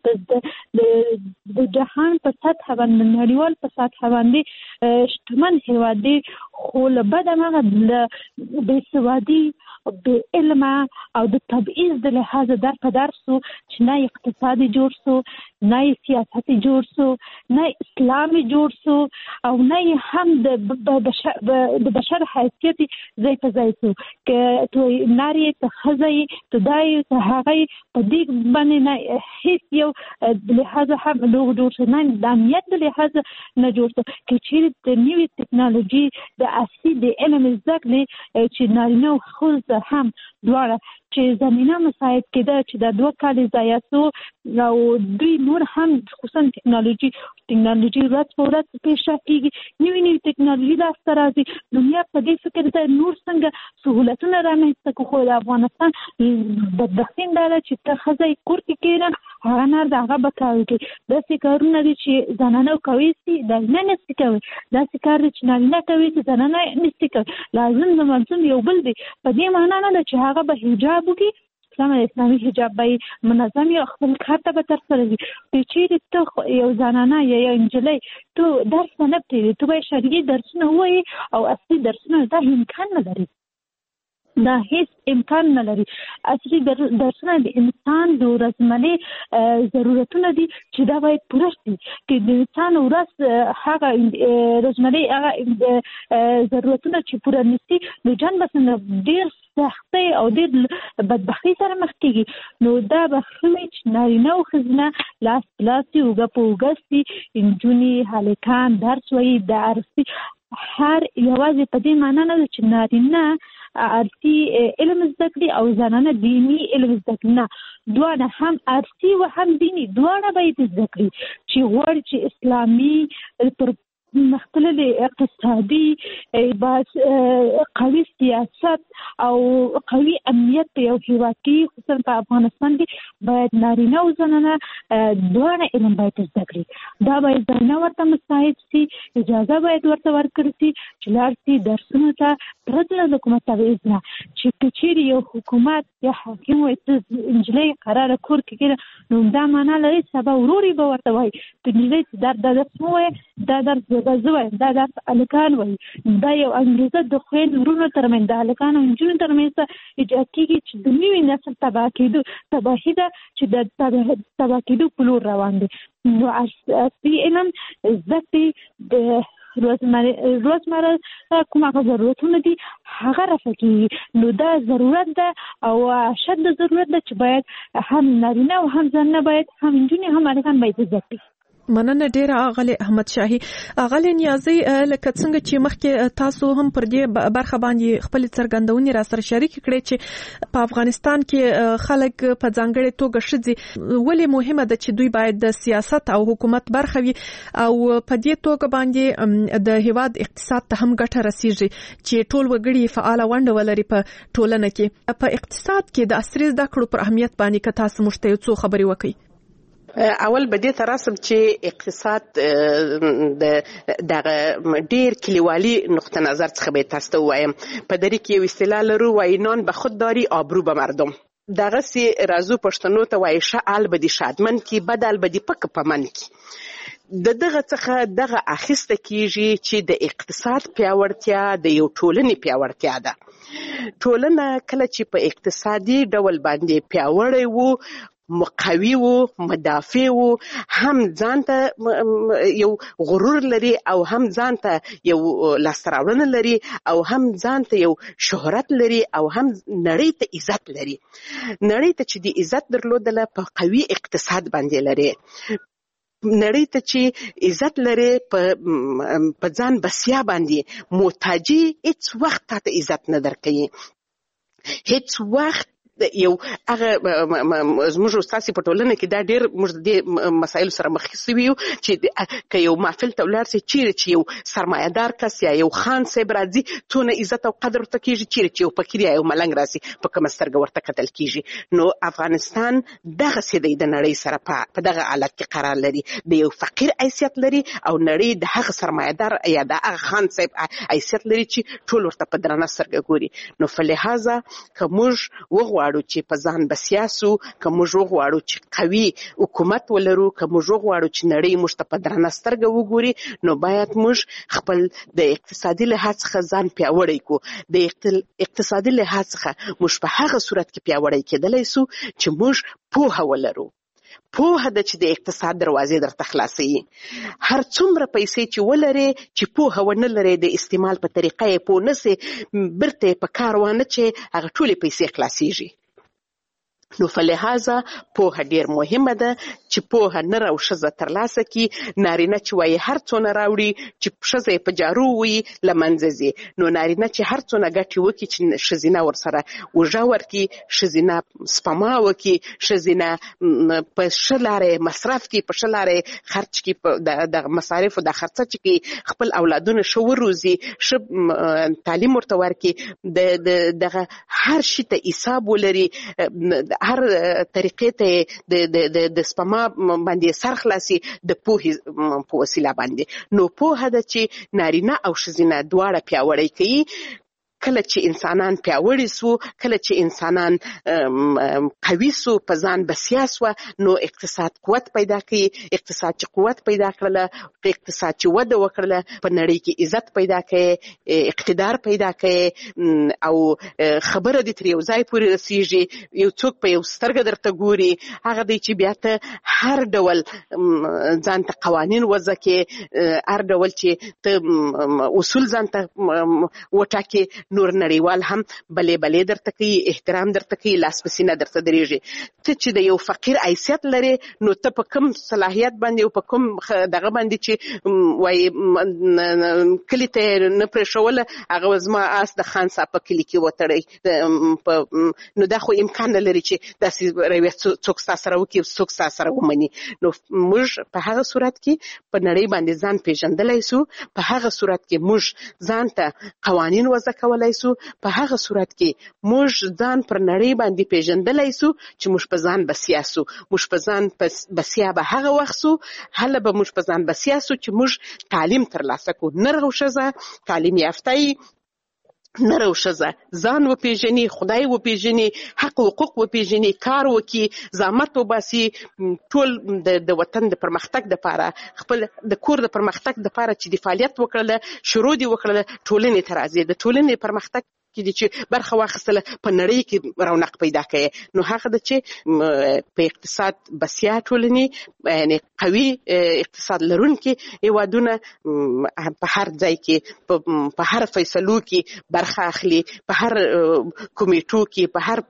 په د جهان په سطح باندې نړیوال په سطح باندې شتمن هیواد دی، خو له بد هغه د بېسوادي بې علمه او د تبعیض د لحاظه در په در سو چې نه اقتصادي جوړ سو، نه سیاستي جوړ سو، نه اسلامي جوړ سو او نه هم د بشر حیثیت ځای په ځای سو. که تو ناری ته خزای ته دای ته هغه په دې باندې نه هیڅ یو د لحاظه هم لوګ جوړ شو، نه د امنیت د لحاظه نه جوړ شو. که چیرې د نوې ټکنالوژي د اصلي د علم زده کړې چې نارینه او ښځه هم دواړه چې زمینه مساعد کېده چې د دوه کال ضایع سو او دوی نور هم خصوصا ټکنالوژي ټکنالوژي ورځ په ورځ پیشرفت کیږي، نوې نوې ټکنالوژي لاسته راځي. دنیا په دې فکر ده نور څنګه سهولتونه رامنځته کړو، خو د افغانستان بدبختي دا ده چې ته ښځه کور کې کېنه هغه نر د هغه به کار وکړي. داسې کارونه دي چې زنانه کوي سي نارینه نشي کوي، داسې کار دی چې نارینه کوي چې زنانه نشي کوي. لازم د ملزوم یو بل دی، په دې معنا نه ده چې هغه به حجاب وکړي، اسلام اسلامي حجاب به منظم یا خپل کار ته به ترسره وي. که چیرې ته یو زنانه یا یو نجلۍ تو درس نه پرېږدي، تو باید شرعي درسونه ووایي او اصلي درسونه دا امکان نه لري، دا هیڅ امکان نه لري. اصلي درسونه د انسان د ورځمني ضرورتونه دي چې دا باید پوره شي. که د انسان ورځ هغه ورځمني هغه ضرورتونه چې پوره نشي نو جان به څنګه ډېر سختۍ او ډېر بدبختۍ سره مخ کېږي. نو دا به ښه وي چې نارینه او ښځینه لاس په لاس سي، اوږه په اوږه سي، نجونې هلکان درس وایي، د عرصي هر یوازې په دې معنا نه ده چې نارینه عرصي علم زده کړي او زنانه دیني علم زده کړي، نه، دواړه هم عرصي و هم دیني دواړه باید زده کړي چې غواړي چې اسلامي پر مختلف اقتصادي قوي سیاست او قوي امنیت په یو هیواد کې خصوصا په افغانستان کې باید نارینه او زنانه دواړه علم باید زده کړي. دا باید زنانه ورته مساعد سي، اجازه باید ورته ورکړي سي چې لاړ سي درسونو ته پرته له حکومت تبعیض نه. چې که چیرې یو حکومت یا حاکم وایي ته نجلۍ قراره کور کې کېږده نو دا معنا لري سبا ورور یې به ورته وایي ته نجلۍ چې دا درس مه وایه، دا درس دا زه وایم، دا درس هلکان وایي. دا یو انګېزه د خویندو ورونو ترمنځ د هلکانو او نجونو ترمنځ ایجاد کېږي چې د نوي نسل تباه کېدو تباهي ده چې د تباه کېدو په لور روان دی. نو اصلي علم زده کړې د روزمره کوم هغه ضرورتونه دي هغه رفع کېږي. نو دا ضرورت ده او اشد ضرورت ده چې باید هم نارینه او هم زنانه باید هم نجونې هم هلکان باید زده کړي. مننه ډیره اغلی احمد شاهي. اغلی نیازي لکه څنګه چې مخکې تاسو هم پر دې برخه باندې خپل څرګندونې را سره شریک کړې چې په افغانستان کې خلک په ځانګړې توګه ښځې ولې مهمه ده چې دوی باید د سیاست او حکومت برخه وي او په دې توګه باندې د هیواد اقتصاد ته هم ګټه رسیږي چې ټول وګړي فعال ونډه ولري په ټولنه کې. په اقتصاد کې د عصري زده کړو پر اهمیت باندې که تاسو موږ ته یو څو خبرې وکړئ. اول به دې تراسم چې اقتصاد د دغه ډیر کلیوالي نقطه نظر څخه به تاسو وایم. په دری کې یو اصطلاح لرو وایي نان به خودداری آبرو به مردم. دغه سي رازو پښتنو ته وایي شعال به دي شادمن کی بدل به دي پک پمن کی. د دغه څخه دغه اخیسته کیږي چې د اقتصاد پیاوړتیا د یو ټولنې پیاوړتیا ده. ټولنه کله چې په اقتصادي ډول باندې پیاوړی وو، مقوي وو، مدافع وو، هم ځانته یو غرور لري او هم ځانته یو لاسته راوړنه لري او هم ځانته یو شهرت لري او هم نړۍ ته عزت لري. نړۍ ته چې د عزت درلودله په قوي اقتصاد باندې لري. نړۍ ته چې عزت لري په ځان بسیا باندې. محتاجي هیڅ وخت تاته عزت نه درکوي، هیڅ وخت یو هغه زموږ استاسي په ټولنه کې دا ډېر موږ د دې مسایلو سره مخ شوي یو چې که یو محفل ته ولاړ سي، چیرې چې یو سرمایه‌دار کس یا یو خان صاحب راځي څونه عزت او قدر ورته کېږي، چیرې چې یو فقیر یا یو ملنګ راسي په کومه سترګه ورته کتل کېږي. نو افغانستان دغسې دی، د نړۍ سره په دغه حالت کې قرار لري، د یو فقیر حیثیت لري او نړۍ د هغه سرمایه‌دار یا د هغه خان صاحب حیثیت لري چې ټول ورته په درنه سترګه ګوري. نو فلهذا که موږ وغواړو چې په ځان بسیا سو، که موږ وغواړو چې قوي حکومت ولرو، که موږ وغواړو چې نړۍ موږ ته په درنه سترګه وګوري، نو باید موږ خپل د اقتصادي لحاظ څخه ځان پیاوړی کړو. د اقتصادي لحاظ څخه موږ په هغه صورت کې پیاوړی کېدلی سو چې موږ پوهه ولرو. پوهه ده چې د اقتصاد دروازې درته خلاصوي. هر څومره پیسې چې ولرې، چې پوهه ونه لرې، د استعمال په طریقه یې پوه نه سې، بیرته یې په کار وانه چې هغه ټولې پیسې خلاصېږي. نو فلهذا پوهه ډیر مهمه ده چې پوهه نر او ښځه ترلاسه کړي. نارینه چې وایي هر څونه راوړي، چې ښځه یې په جارو وي له منځه ځي. نو نارینه چې هر څونه ګټې وکړي چې ښځینه ورسره اوږه ورکړي، ښځینه سپما وکړي، ښځینه په ښه لاره یې مصرف کړي، په ښه لاره یې خرچ کړي، د مصارفو د خرڅه چې کړي، خپل اولادونه ښه وروزي، ښه تعلیم ورته ورکړي، دغه هر شي ته حساب ولري، هر طریقې ته د د سپما باندې سر خلاصي د پوهې په وسیله باندې. نو پوهه ده چې نارینه او ښځینه دواړه پیاوړی کوي. کله چې انسانان پیاوړي سو، کله چې انسانان قوي سو، په ځان بسیا سو، نو اقتصاد قوت پیدا کوي. اقتصاد چې قوت پیدا کړله، اقتصاد چې وده وکړله، په نړۍ کې عزت پیدا کوي، اقتدار پیدا کوي او خبره دې تر یو ځای پورې رسیږي. یو څوک په یو سترګه درته ګوري، هغه دی چې بیا ته هر ډول ځان ته قوانین وضع کړي، هر ډول چې ته اصول ځان ته وټاکې، نور نړیوال هم بلې بلې درته کوي، احترام درته کوي، لاس په سینه درته درېږي. ته چې د یو فقیر حیثیت لرې، نو ته په کوم صلاحیت باندې او په کوم دغه باندې چې وایي کلي ته یې نه پرېښوله، هغه زما آس د خان صاحب په کلي کې وتړی، نو دا خو امکان نه لري چې داسې رویه څوک ستا سره وکړي، څوک ستا سره ومني. نو موږ په هغه صورت کې په نړۍ باندې ځان پېژندلی سو، په هغه صورت کې موږ ځان ته قوانین وضع کولی سو، په هغه صورت کې موږ ځان پر نړۍ باندې پیژندلی سو چې موږ په ځان بسیا سو. موږ په ځان بسیا به هغه وخت سو، هله به موږ په ځان بسیا سو چې موږ تعلیم ترلاسه کړو. نر او ښځه تعلیم یافته یي، نر او ښځه ځان وپېژني، خدای وپېژني، حق حقوق وپېژني، کار وکړي، زحمت وباسي، ټول د وطن د پرمختګ دپاره، خپل د کور د پرمختګ دپاره چې د فعالیت وکړله، شروع دې وکړله، ټولنې ته راځي. د ټولنې پرمختګ کې دي چې برخه واخیستله، په نړۍ کې رونق پیدا کوي. نو هغه ده چې په اقتصاد بسیا ټولنې، یعنې قوي اقتصاد لرونکي هېوادونه په هر ځای کې، په هر فیصلو کې برخه اخلي، په هر کمیټو کې، په هر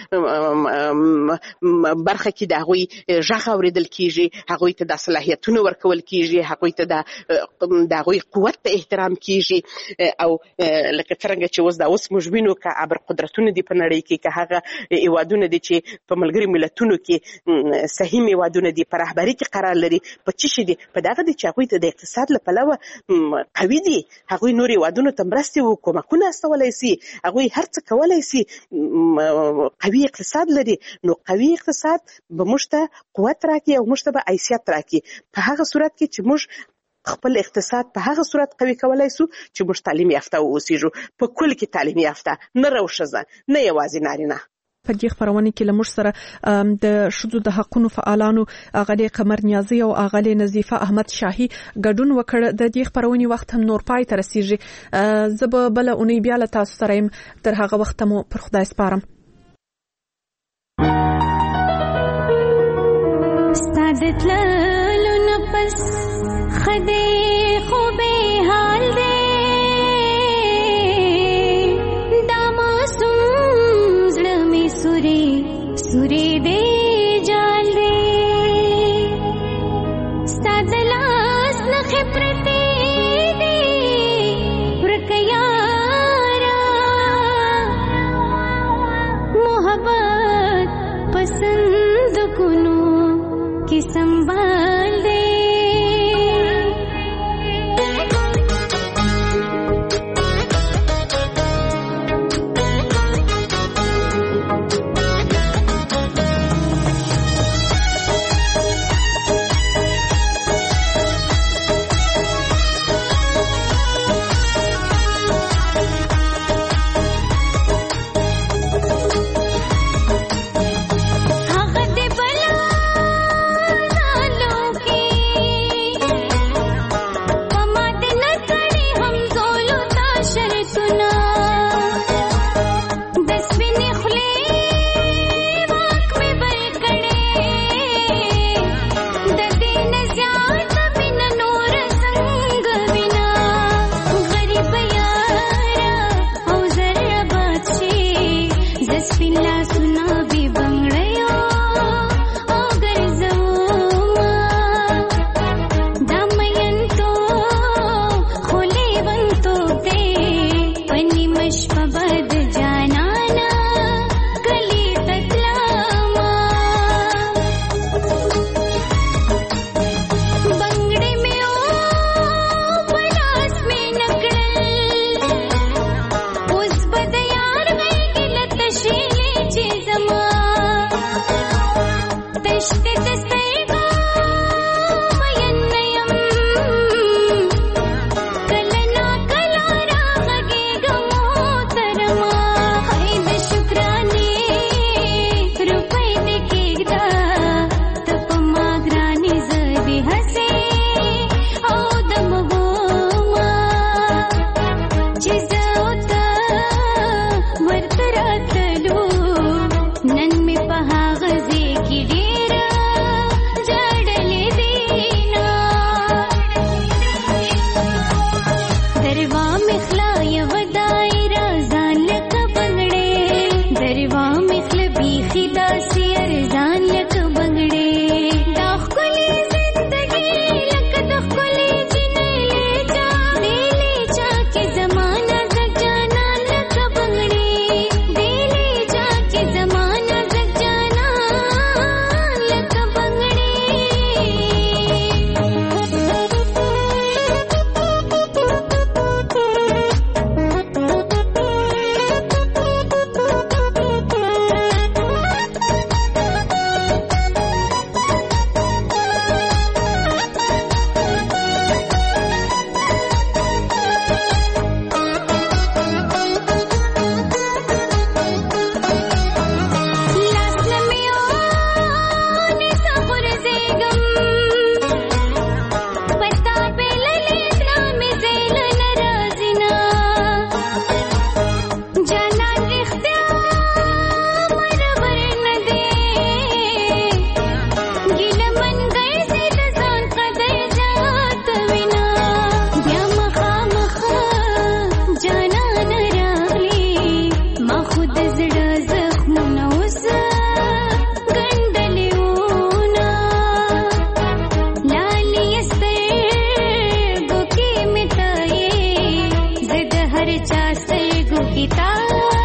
برخه کې د هغوی غږ اورېدل کېږي، هغوی ته دا صلاحیتونه ورکول کېږي، هغوی ته د هغوی قوت ته احترام کېږي. او لکه څرنګه چې اوس دا اوس موږ وینو که ابر قدرتونه دي په نړۍ کې، که هغه هېوادونه دي چې په ملګري ملتونو کې سهیم هېوادونه دي، په رهبري کې قرار لري، په څه شي دي؟ په دغه دي چې هغوی ته د اقتصاد له پلوه قوي دي، هغوی نور هېوادونو ته مرستې و کومکونه استولی سي، هغوی هر څه کولی سي، قوي اقتصاد لري. نو قوي اقتصاد به موږ ته قوت راکړي او موږ ته به حیثیت راکړي. په هغه صورت کې چې موږ خپل اقتصاد په هغه صورت قوي کولای سو چې موږ تعلیم یافته واوسېږو، په کل کې تعلیم یافته، نر او ښځه، نه یوازې نارینه. په دې خبرونه کې لمر سره د شذو د حقوقو فعالانو اغلی قمر نیازی او اغلی نظیفه احمد شاهي ګډون وکړ. د دې خبرونه وخت هم نور پای ته رسیږي. زب بل اونۍ بیا له تاسو سره يم، تر هغه وخت مو پر خدای سپارم. ستادت لالو نفس خدي خوبه حال دے سوري سوري دے جال دے ستادلاس نخی پرتی دے ورکیارا محبت پسند کنو کی سنبھال دے Kita